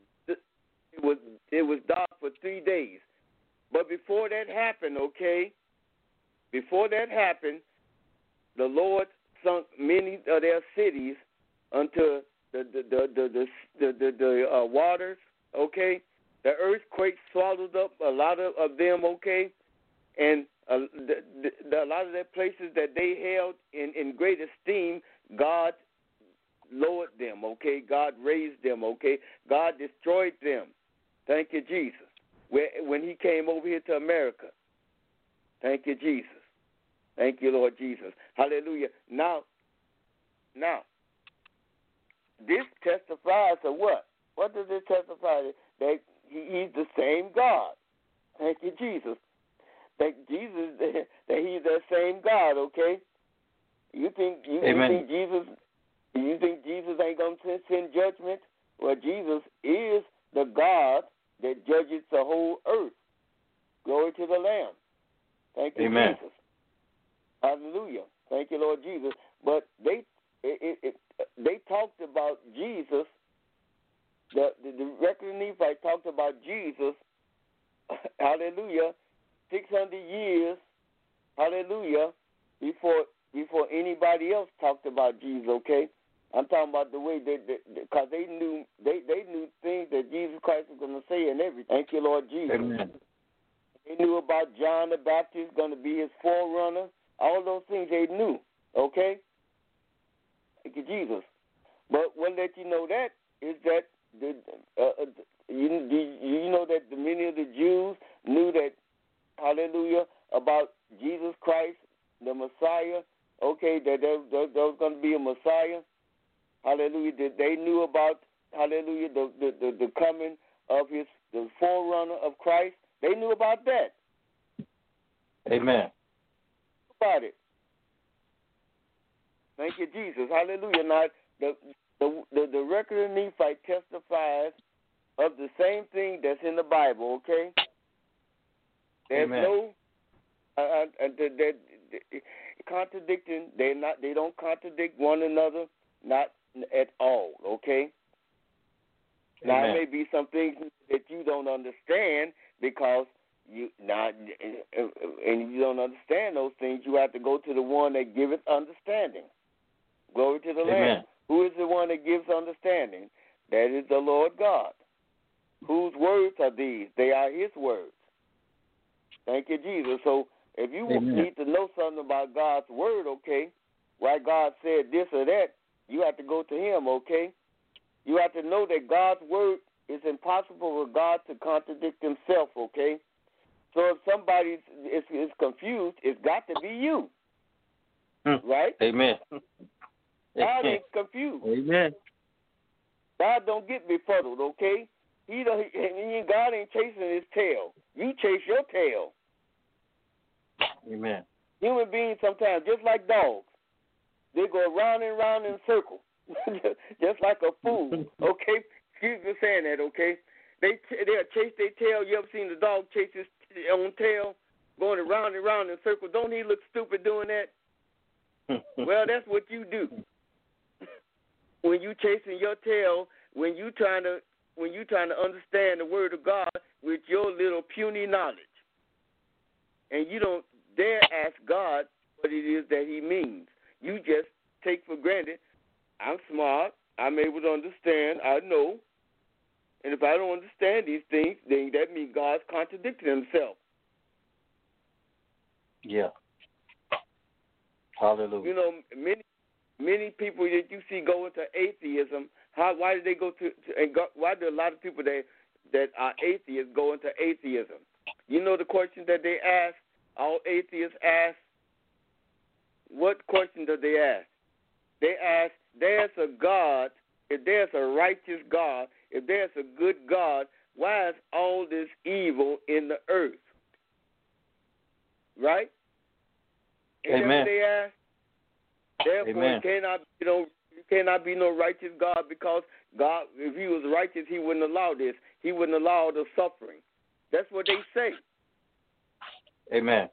was dark for 3 days. But before that happened, okay? Before that happened, the Lord sunk many of their cities unto the waters, okay? The earthquake swallowed up a lot of them, okay? And a lot of the places that they held in great esteem, God lowered them, okay? God raised them, okay? God destroyed them. Thank you, Jesus. When he came over here to America. Thank you, Jesus. Thank you, Lord Jesus. Hallelujah. Now, this testifies to what? What does it testify to? That he's the same God. Thank you, Jesus. That he's the same God, okay? You think Jesus ain't gonna send judgment? Well, Jesus is the God that judges the whole earth. Glory to the Lamb. Thank you, Amen. Jesus. Hallelujah. Thank you, Lord Jesus. But they talked about Jesus. The record of Nephi talked about Jesus. Hallelujah. 600 years. Hallelujah. Before anybody else talked about Jesus. Okay. I'm talking about the way because they knew things that Jesus Christ was going to say and everything. Thank you, Lord Jesus. Amen. They knew about John the Baptist going to be his forerunner. All those things they knew. Okay. Thank you, Jesus. But what let you know that is that you know that many of the Jews knew that, hallelujah, about Jesus Christ, the Messiah. Okay, that there was going to be a Messiah. Hallelujah. That they knew about, hallelujah, the coming of the forerunner of Christ. They knew about that. Amen. About it. Thank you, Jesus. Hallelujah. Now, the record of Nephi testifies of the same thing that's in the Bible, okay? There's Amen. no contradicting. They don't contradict one another, not at all, okay? Now, it may be some things that you don't understand because and you don't understand those things. You have to go to the one that giveth understanding. Glory to the Lamb. Who is the one that gives understanding? That is the Lord God. Whose words are these? They are His words. Thank you, Jesus. So if you need to know something about God's word, okay, why God said this or that, you have to go to Him, okay? You have to know that God's word is impossible for God to contradict Himself, okay? So if somebody is confused, it's got to be you, right? Amen. God ain't confused. Amen. God don't get befuddled, okay? God ain't chasing His tail. You chase your tail. Amen. Human beings sometimes, just like dogs, they go round and round in a circle, just like a fool. Okay, excuse me for saying that. Okay, they'll chase their tail. You ever seen the dog chase his own tail, going around and round in a circle? Don't he look stupid doing that? Well, that's what you do when you chasing your tail. When you trying to understand the word of God with your little puny knowledge, and you don't dare ask God what it is that He means. You just take for granted, I'm smart, I'm able to understand, I know. And if I don't understand these things, then that means God's contradicting Himself. Yeah. Hallelujah. You know, many people that you see go into atheism, why do they go why do a lot of people that are atheists go into atheism? You know the question that they ask, all atheists ask? What question do they ask? They ask, there's a God, if there's a righteous God, if there's a good God, why is all this evil in the earth? Right? Amen. That's what they ask. Therefore, Amen. You cannot be no righteous God, because God, if He was righteous, He wouldn't allow this. He wouldn't allow the suffering. That's what they say. Amen.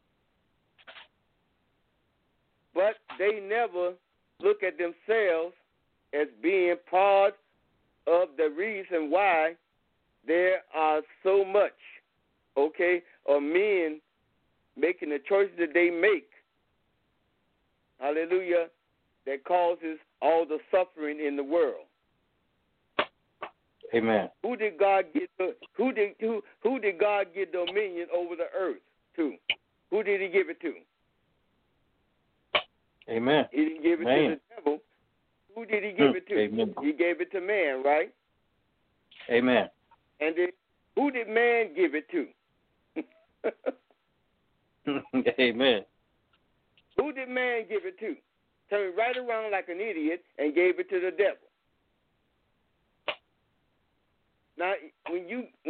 But they never look at themselves as being part of the reason why there are so much, okay, of men making the choices that they make, hallelujah, that causes all the suffering in the world. Amen. Who did God give dominion over the earth to? Who did He give it to? Amen. He didn't give it to the devil. Who did He give it to? Amen. He gave it to man, right? Amen. And then who did man give it to? Amen. Who did man give it to? Turned right around like an idiot and gave it to the devil. Now, when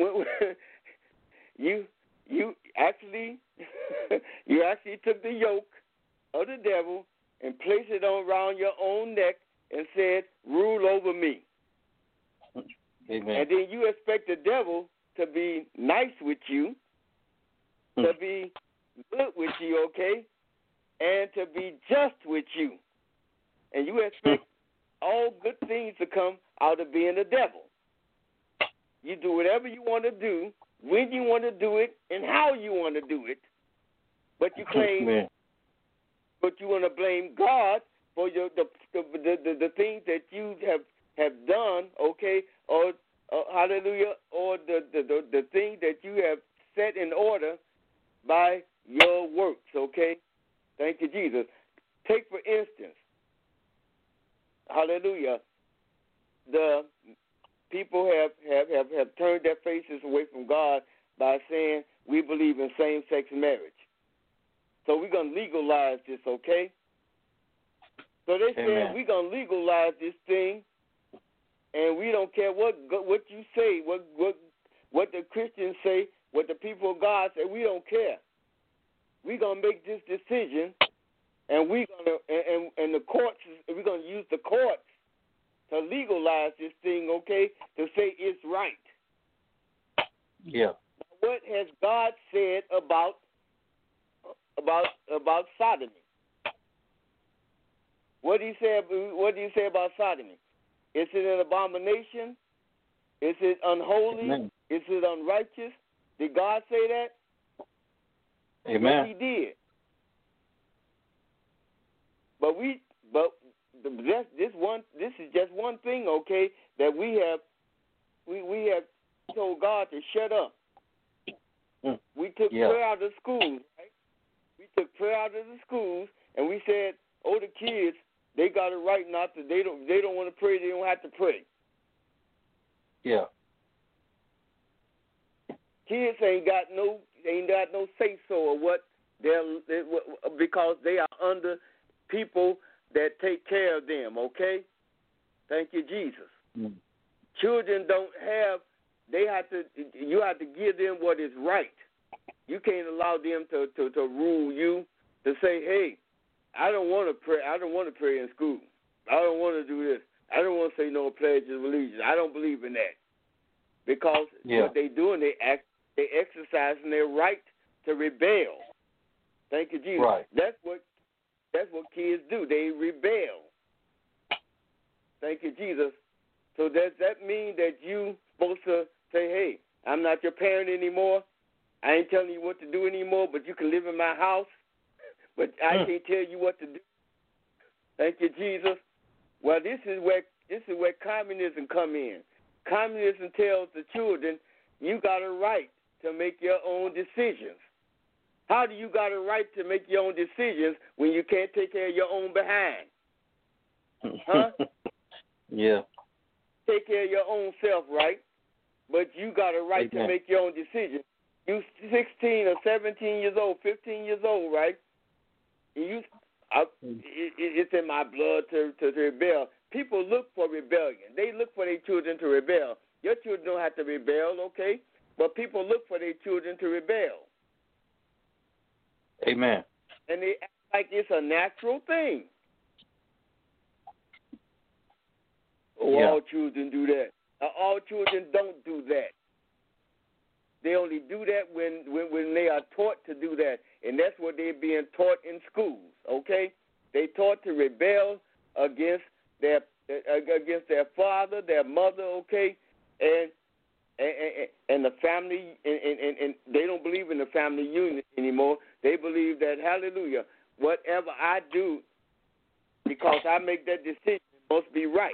you actually took the yoke of the devil and placed it around your own neck and said, "Rule over me." Amen. And then you expect the devil to be nice with you, to be good with you, okay, and to be just with you. And you expect all good things to come out of being the devil. You do whatever you want to do, when you want to do it, and how you want to do it. But you claim, but you want to blame God for the things that you have done, okay, or hallelujah, or the things that you have set in order by your works, okay? Thank you, Jesus. Take, for instance, hallelujah, the people have turned their faces away from God by saying we believe in same-sex marriage. So we're going to legalize this, okay? So they said we're going to legalize this thing, and we don't care what you say, what the Christians say, what the people of God say. We don't care. We're going to make this decision, and we're going to and the courts. We're going to use the courts to legalize this thing, okay? To say it's right. Yeah. What has God said about sodomy? What do you say about sodomy? Is it an abomination? Is it unholy? Amen. Is it unrighteous? Did God say that? Amen. Yes, He did. But this is just one thing, okay, that we have told God to shut up. We took prayer out of the schools, right? We took prayer out of the schools, and we said, "Oh, the kids, they got it right not to. They don't want to pray. They don't have to pray." Yeah. Kids ain't got no say so of what because they are under people that take care of them. Okay, thank you, Jesus. Children don't have. You have to give them what is right. You can't allow them to rule you, to say, "Hey, I don't want to pray. I don't want to pray in school. I don't want to do this. I don't want to say no pledge of allegiance. I don't believe in that." Because what they doing, they exercising their right to rebel. Thank you, Jesus. Right. That's what kids do. They rebel. Thank you, Jesus. So does that mean that you supposed to say, "Hey, I'm not your parent anymore. I ain't telling you what to do anymore, but you can live in my house, but I can't tell you what to do"? Thank you, Jesus. Well, this is where communism come in. Communism tells the children, you got a right to make your own decisions. How do you got a right to make your own decisions when you can't take care of your own behind? Huh? Yeah. Take care of your own self, right? But you got a right to make your own decisions. You 16 or 17 years old, 15 years old, right? It's in my blood to rebel. People look for rebellion. They look for their children to rebel. Your children don't have to rebel, okay? But people look for their children to rebel. Amen. And they act like it's a natural thing. All children do that. All children don't do that. They only do that when they are taught to do that. And that's what they're being taught in schools, okay? They taught to rebel against their father, their mother, okay? And the family, and they don't believe in the family unit anymore. They believe that, hallelujah, whatever I do, because I make that decision, must be right.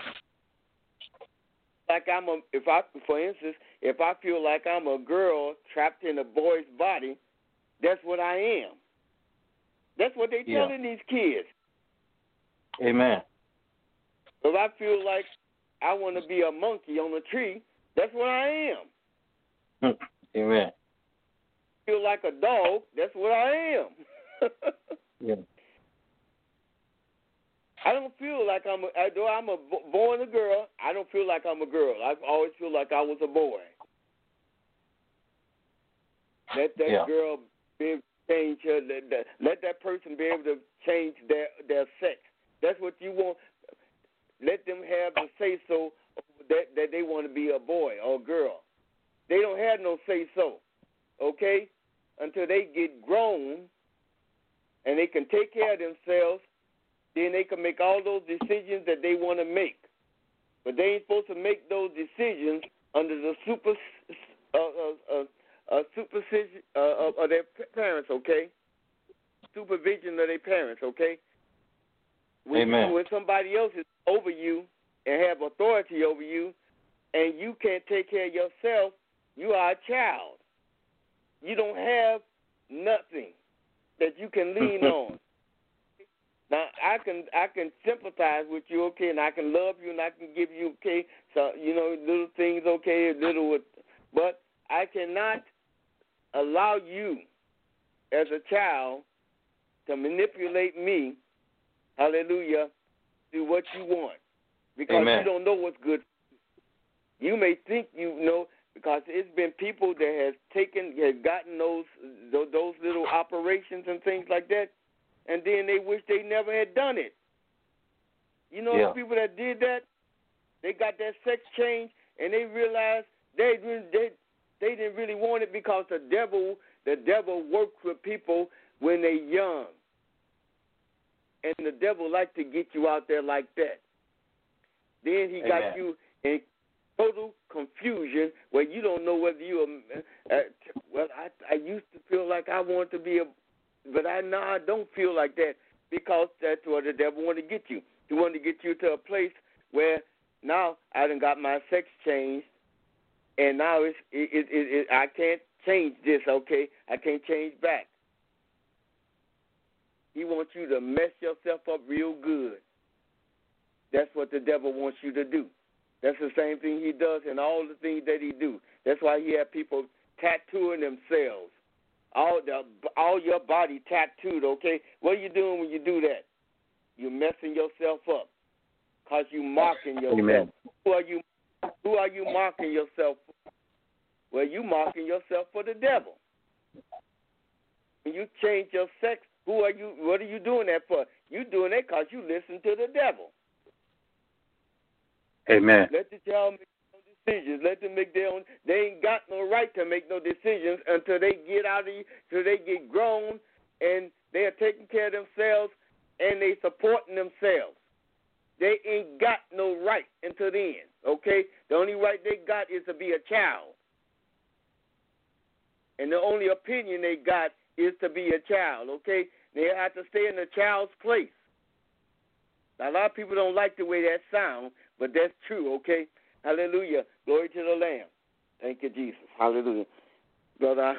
Like for instance, if I feel like I'm a girl trapped in a boy's body, that's what I am. That's what they're telling these kids. Amen. If I feel like I want to be a monkey on a tree, that's what I am. Amen. Feel like a dog, that's what I am. Yeah. I don't feel like though I'm born a girl, I don't feel like I'm a girl. I always feel like I was a boy. Let that girl be able to change her. Let that person be able to change their sex. That's what you want. Let them have the say-so that they want to be a boy or a girl. They don't have no say-so, okay, until they get grown and they can take care of themselves. Then they can make all those decisions that they want to make. But they ain't supposed to make those decisions under the supervision of their parents, okay? Supervision of their parents, okay? Amen. When somebody else is over you and have authority over you and you can't take care of yourself, you are a child. You don't have nothing that you can lean on. Now, I can sympathize with you, okay, and I can love you, and I can give you, okay, so, little things, okay, but I cannot allow you as a child to manipulate me, hallelujah, do what you want, because you don't know what's good. You may think you know, because it's been people that have gotten those little operations and things like that, and then they wish they never had done it. You know, the people that did that, they got that sex change, and they realized they didn't really want it because the devil works with people when they're young, and the devil likes to get you out there like that. Then he got you, and total confusion where you don't know whether you are. I used to feel like I wanted to be but now I don't feel like that, because that's what the devil wanted to get you. He wanted to get you to a place where now I done got my sex changed, and now I can't change this, okay? I can't change back. He wants you to mess yourself up real good. That's what the devil wants you to do. That's the same thing he does in all the things that he do. That's why he have people tattooing themselves. All your body tattooed, okay? What are you doing when you do that? You're messing yourself up because you're marking yourself. Amen. Who are you marking yourself for? Well, you marking yourself for the devil. When you change your sex, what are you doing that for? You doing that because you listen to the devil. Amen. Let the child make no decisions. Let them make their own. They ain't got no right to make no decisions until they get till they get grown and they are taking care of themselves and they supporting themselves. They ain't got no right until then, okay? The only right they got is to be a child. And the only opinion they got is to be a child, okay? They have to stay in the child's place. Now, a lot of people don't like the way that sounds, but that's true, okay? Hallelujah. Glory to the Lamb. Thank you, Jesus. Hallelujah. Brother,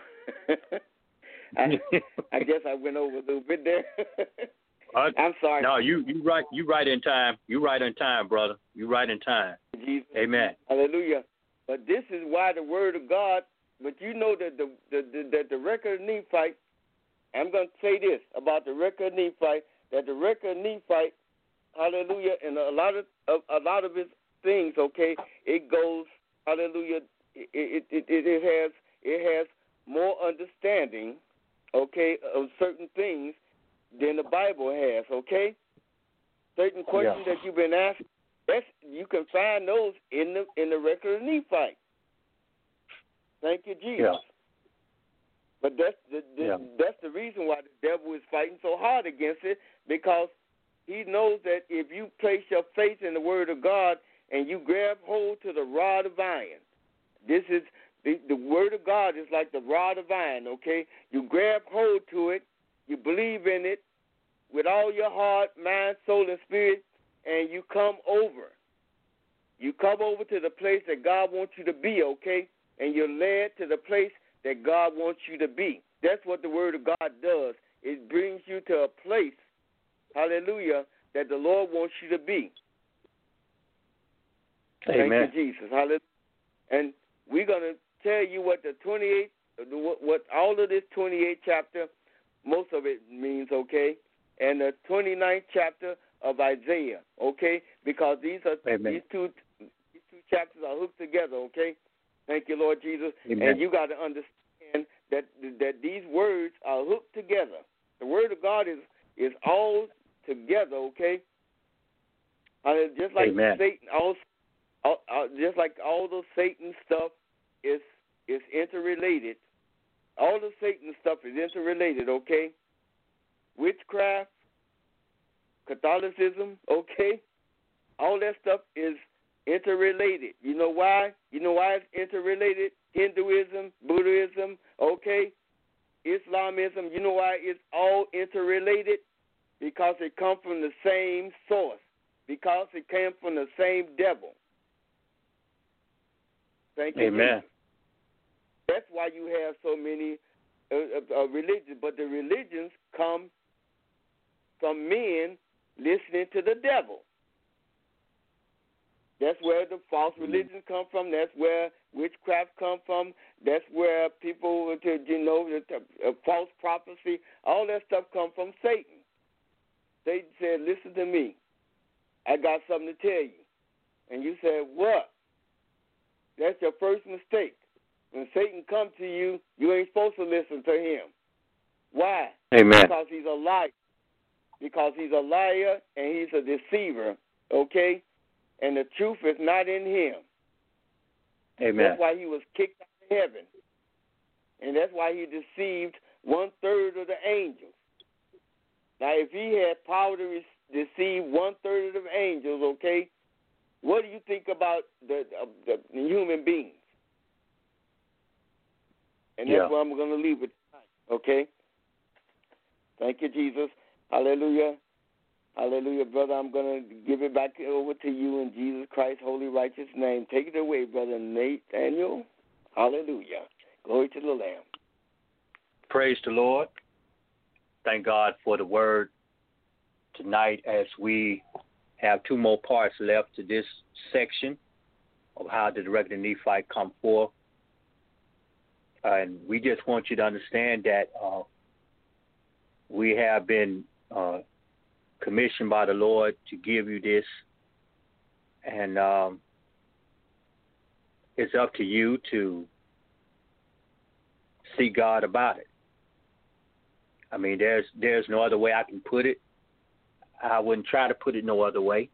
I guess I went over a little bit there. I'm sorry. No, you right in time. You right in time, brother. You right in time. Jesus. Amen. Hallelujah. But this is why the Word of God. But you know that the record of Nephi. I'm going to say this about the record of Nephi. That the record of Nephi, hallelujah, and a lot of its things. Okay, it goes, hallelujah. It has more understanding, okay, of certain things than the Bible has, okay? Certain questions that you've been asked, you can find those in the record of Nephi. Thank you, Jesus. Yeah. But that's the reason why the devil is fighting so hard against it, because he knows that if you place your faith in the Word of God and you grab hold to the rod of iron, this is the Word of God is like the rod of iron, okay? You grab hold to it, you believe in it with all your heart, mind, soul, and spirit, and you come over. You come over to the place that God wants you to be, okay? And you're led to the place that God wants you to be. That's what the Word of God does. It brings you to a place, hallelujah, that the Lord wants you to be. Amen. Thank you, Jesus. Hallelujah. And we're going to tell you what what all of this 28th chapter, most of it means, okay, and the 29th chapter of Isaiah, okay, because these two chapters are hooked together, okay. Thank you, Lord Jesus. Amen. And you got to understand that these words are hooked together. The Word of God is all together, okay. Just like Amen. Satan, just like all the Satan stuff is interrelated. All the Satan stuff is interrelated, okay? Witchcraft, Catholicism, okay? All that stuff is interrelated. You know why? You know why it's interrelated? Hinduism, Buddhism, okay? Islamism, you know why it's all interrelated? Because it comes from the same source. Because it came from the same devil. Thank you. Amen. Jesus. That's why you have so many religions. But the religions come from men listening to the devil. That's where the false religions come from. That's where witchcraft come from. That's where people, false prophecy, all that stuff come from Satan. Satan said, listen to me. I got something to tell you. And you said, what? That's your first mistake. When Satan comes to you, you ain't supposed to listen to him. Why? Amen. Because he's a liar. Because he's a liar and he's a deceiver, okay? And the truth is not in him. Amen. That's why he was kicked out of heaven. And that's why he deceived 1/3 of the angels. Now, if he had power to deceive 1/3 of the angels, okay, what do you think about the human beings? And that's what I'm going to leave with tonight, okay? Thank you, Jesus. Hallelujah. Hallelujah, brother. I'm going to give it back over to you in Jesus Christ's holy, righteous name. Take it away, brother Nathaniel. Hallelujah. Glory to the Lamb. Praise the Lord. Thank God for the word tonight as we have two more parts left to this section of how did the regular Nephite come forth. And we just want you to understand that we have been commissioned by the Lord to give you this. And it's up to you to see God about it. I mean, there's no other way I can put it. I wouldn't try to put it no other way.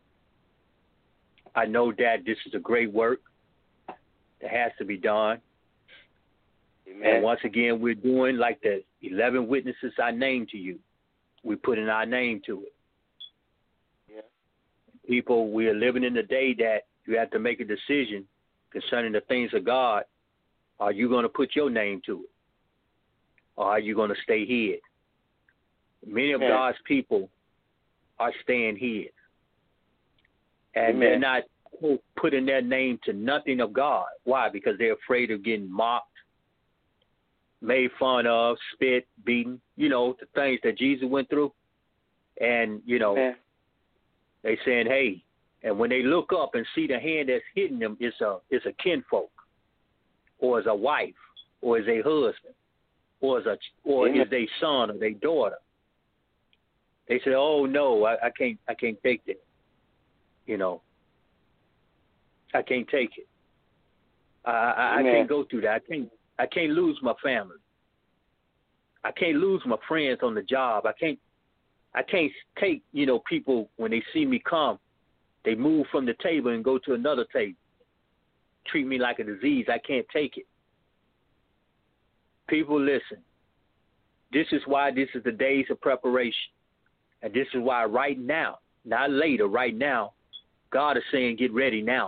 I know that this is a great work that has to be done. Amen. And once again, we're doing like the 11 witnesses I named to you. We're putting our name to it. Yeah. People, we are living in the day that you have to make a decision concerning the things of God. Are you going to put your name to it? Or are you going to stay hid? Many of God's people are staying hid. And they're not putting their name to nothing of God. Why? Because they're afraid of getting mocked, made fun of, spit, beaten, the things that Jesus went through. And, they saying, hey, and when they look up and see the hand that's hitting them, it's a kinfolk, or is a wife, or is a husband, or is a son or their daughter. They say, oh no, I can't take that. I can't take it. I can't go through that. I can't lose my family. I can't lose my friends on the job. I can't take, people when they see me come, they move from the table and go to another table. Treat me like a disease. I can't take it. People, listen. This is why this is the days of preparation. And this is why right now, not later, right now, God is saying get ready now.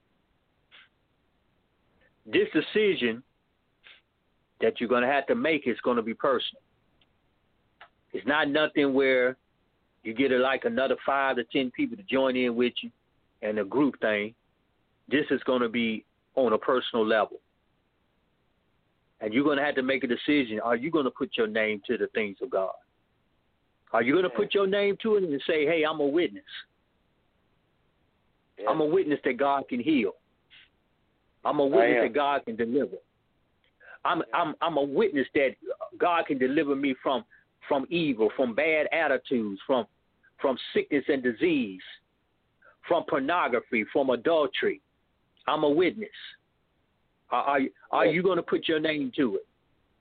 This decision that you're going to have to make is going to be personal. It's not nothing where you get like another 5 to 10 people to join in with you and a group thing. This is going to be on a personal level. And you're going to have to make a decision. Are you going to put your name to the things of God? Are you going to put your name to it and say, hey, I'm a witness. Yeah. I'm a witness that God can heal. I'm a witness that God can deliver. I'm a witness that God can deliver me from evil, from bad attitudes, from sickness and disease, from pornography, from adultery. I'm a witness. Are you going to put your name to it?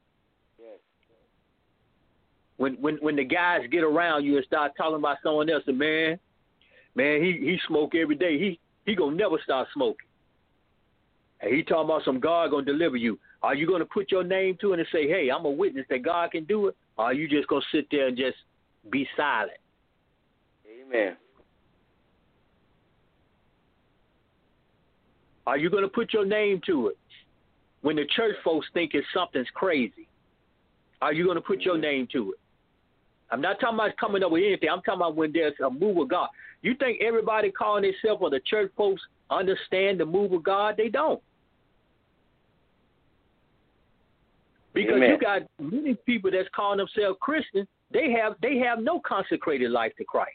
When the guys get around you and start talking about someone else, and man, he smoke every day. He gonna never stop smoking. And he talking about some God gonna deliver you. Are you gonna put your name to it and say, hey, I'm a witness that God can do it? Or are you just gonna sit there and just be silent? Amen. Are you gonna put your name to it when the church folks think something's crazy? Are you gonna put your name to it? I'm not talking about coming up with anything. I'm talking about when there's a move of God. You think everybody calling themselves or the church folks understand the move of God? They don't. Because you got many people that's calling themselves Christians. They have no consecrated life to Christ.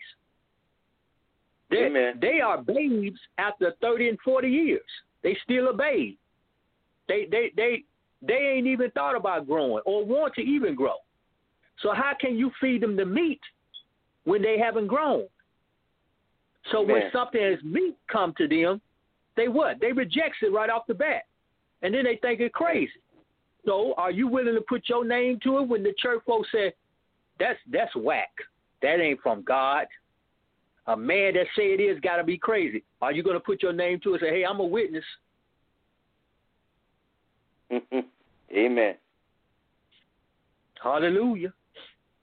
They are babes after 30 and 40 years. They still a babe. They ain't even thought about growing or want to even grow. So how can you feed them the meat when they haven't grown? So when something as meat come to them, they what? They reject it right off the bat. And then they think it's crazy. So are you willing to put your name to it when the church folks say, that's whack. That ain't from God. A man that say it is got to be crazy. Are you going to put your name to it and say, hey, I'm a witness? Amen. Hallelujah.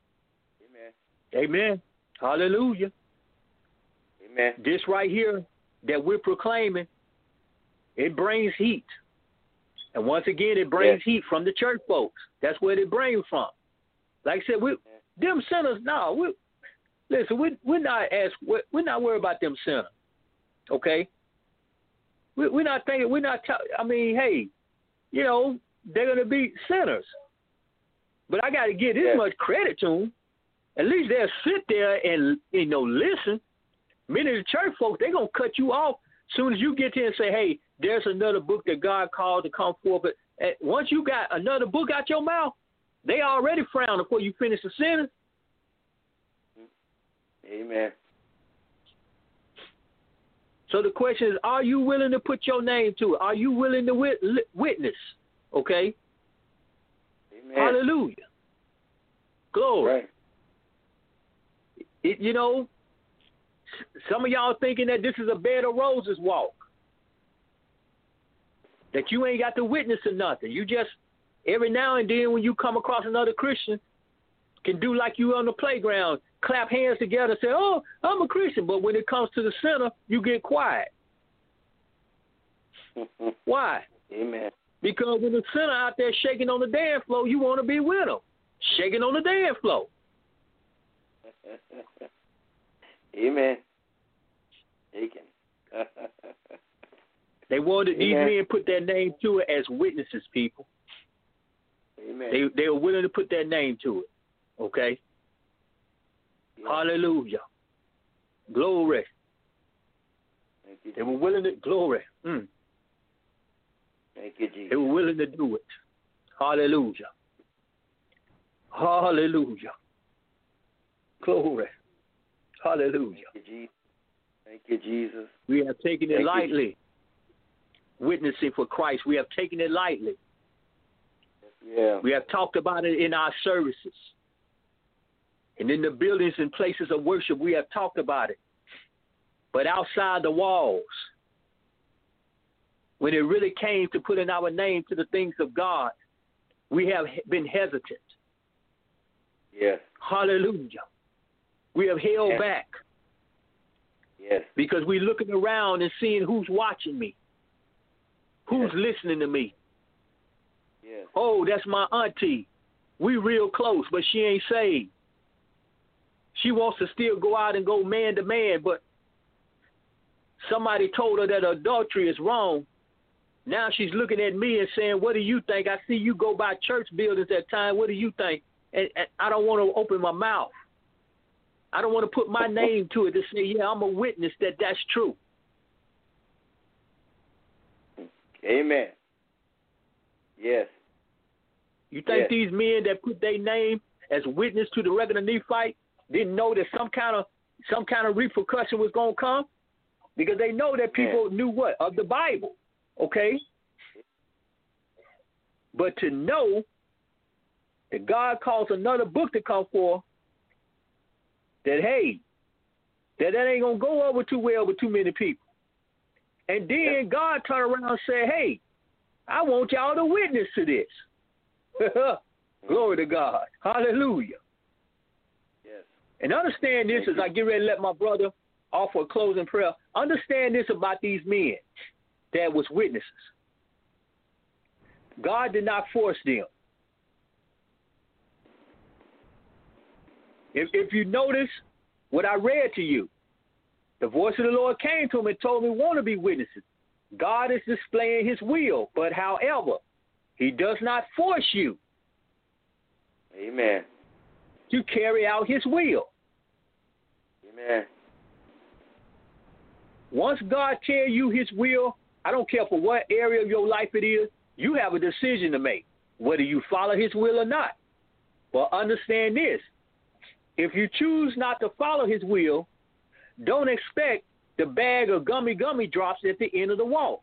Amen. Amen. Hallelujah. Amen. This right here that we're proclaiming, it brings heat. And once again, it brings heat from the church folks. That's where it brings from. Like I said, them sinners, no. We're not worried about them sinners. Okay? We're not thinking, hey, you know, they're going to be sinners. But I got to give this much credit to them. At least they'll sit there and, you know, listen. Many of the church folks, they're going to cut you off as soon as you get there and say, hey, there's another book that God called to come forth. But once you got another book out your mouth, they already frown before you finish the sentence. Amen. So the question is, are you willing to put your name to it? Are you willing to witness? Okay? Amen. Hallelujah. Glory. Right. You know, some of y'all thinking that this is a bed of roses walk. That you ain't got to witness to nothing. You just, every now and then when you come across another Christian, can do like you on the playground, clap hands together and say, oh, I'm a Christian. But when it comes to the sinner, you get quiet. Why? Amen. Because when the sinner out there shaking on the dance floor, you want to be with him. Shaking on the dance floor. Amen. Shaking. They wanted these men put their name to it as witnesses, people. Amen. They were willing to put their name to it. Okay? Yeah. Hallelujah. Glory. Thank you, They were willing to, glory. Thank you, Jesus. They were willing to do it. Hallelujah. Hallelujah. Glory. Hallelujah. Thank you, Jesus. We have taken it lightly. Witnessing for Christ. We have taken it lightly. Yeah. We have talked about it in our services. And in the buildings and places of worship, we have talked about it. But outside the walls, when it really came to putting our name to the things of God, we have been hesitant. Yes. Hallelujah. We have held back. Yes. Because we're looking around and seeing who's watching me, who's listening to me. Yes. Oh, that's my auntie. We real close, but she ain't saved. She wants to still go out and go man to man, but somebody told her that adultery is wrong. Now she's looking at me and saying, what do you think? I see you go by church buildings at times. What do you think? And I don't want to open my mouth. I don't want to put my name to it to say, yeah, I'm a witness that that's true. Amen. Yes. You think these men that put their name as witness to the regular Nephite didn't know that some kind of repercussion was going to come? Because they know that people knew what? Of the Bible. Okay? But to know that God calls another book to come forth, that, hey, that ain't going to go over too well with too many people. And then God turned around and said, hey, I want y'all to witness to this. Glory to God. Hallelujah. Yes. And understand this as I get ready to let my brother offer a closing prayer. Understand this about these men that was witnesses. God did not force them. If you notice what I read to you, the voice of the Lord came to him and told me, want to be witnesses. God is displaying his will, but however, he does not force you. Amen. To carry out his will. Amen. Once God tells you his will, I don't care for what area of your life it is, you have a decision to make, whether you follow his will or not. But understand this, if you choose not to follow his will, don't expect the bag of gummy drops at the end of the walk.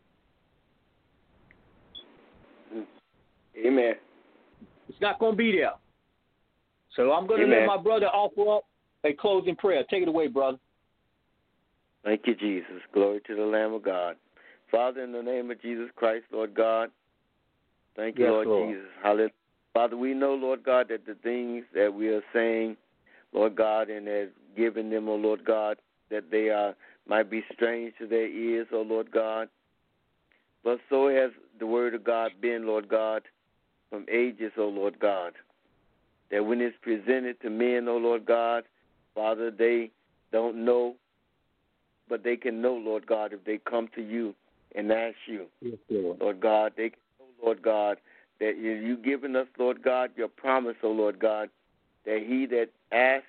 Amen. It's not going to be there. So I'm going to let my brother offer up a closing prayer. Take it away, brother. Thank you, Jesus. Glory to the Lamb of God. Father, in the name of Jesus Christ, Lord God, thank you, Lord Jesus. Hallelujah. Father, we know, Lord God, that the things that we are saying, Lord God, and has given them, oh Lord God, that they are might be strange to their ears, O Lord God. But so has the word of God been, Lord God, from ages, O Lord God, that when it's presented to men, O Lord God, Father, they don't know, but they can know, Lord God, if they come to you and ask you, yes, Lord God, they can know, Lord God, that you've given us, Lord God, your promise, O Lord God, that he that asks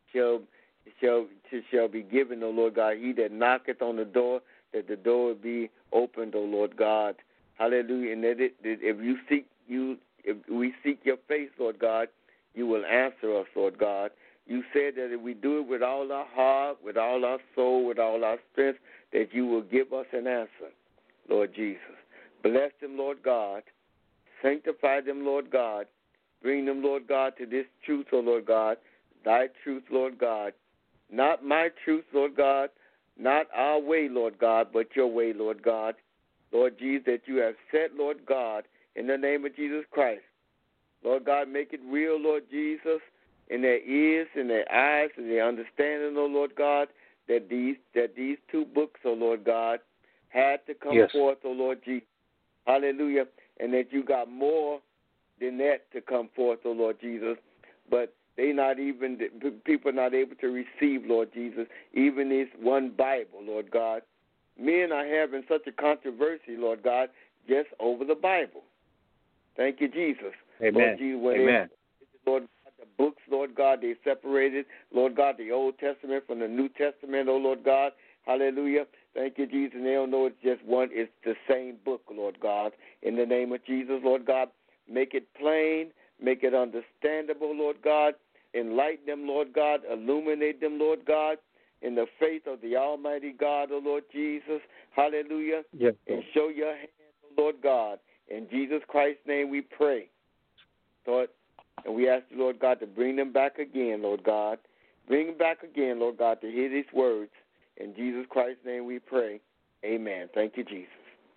shall be given, O Lord God. He that knocketh on the door, that the door will be opened, O Lord God. Hallelujah. And that if we seek your face, Lord God, you will answer us, Lord God. You said that if we do it with all our heart, with all our soul, with all our strength, that you will give us an answer, Lord Jesus. Bless them, Lord God. Sanctify them, Lord God. Bring them, Lord God, to this truth, O Lord God, thy truth, Lord God. Not my truth, Lord God, not our way, Lord God, but your way, Lord God. Lord Jesus, that you have set, Lord God, in the name of Jesus Christ. Lord God, make it real, Lord Jesus, in their ears, in their eyes, in their understanding, O Lord God, that these two books, O Lord God, had to come forth, O Lord Jesus. Hallelujah. And that you got more than that to come forth, O Lord Jesus. But people are not able to receive, Lord Jesus, even this one Bible, Lord God. Men are having such a controversy, Lord God, just over the Bible. Thank you, Jesus. Amen. Lord Jesus, Amen. Lord God, the books, Lord God, they separated, Lord God, the Old Testament from the New Testament, oh Lord God. Hallelujah. Thank you, Jesus. And they don't know it's just one. It's the same book, Lord God. In the name of Jesus, Lord God, make it plain, make it understandable, Lord God. Enlighten them, Lord God. Illuminate them, Lord God, in the faith of the Almighty God, oh Lord Jesus. Hallelujah. Yes, and show your hand, oh Lord God. In Jesus Christ's name we pray. Lord, and we ask the Lord God to bring them back again, Lord God. Bring them back again, Lord God, to hear these words. In Jesus Christ's name we pray. Amen. Thank you, Jesus.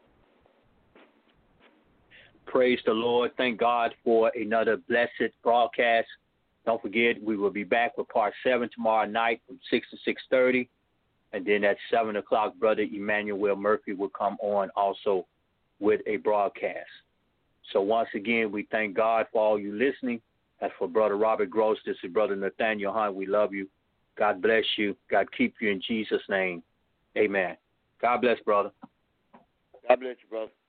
Praise the Lord. Thank God for another blessed broadcast. Don't forget, we will be back with part 7 tomorrow night from 6 to 6:30. And then at 7 o'clock, Brother Emmanuel Murphy will come on also with a broadcast. So once again, we thank God for all you listening. As for Brother Robert Gross, this is Brother Nathaniel Hunt. We love you. God bless you. God keep you in Jesus' name. Amen. God bless, brother. God bless you, brother.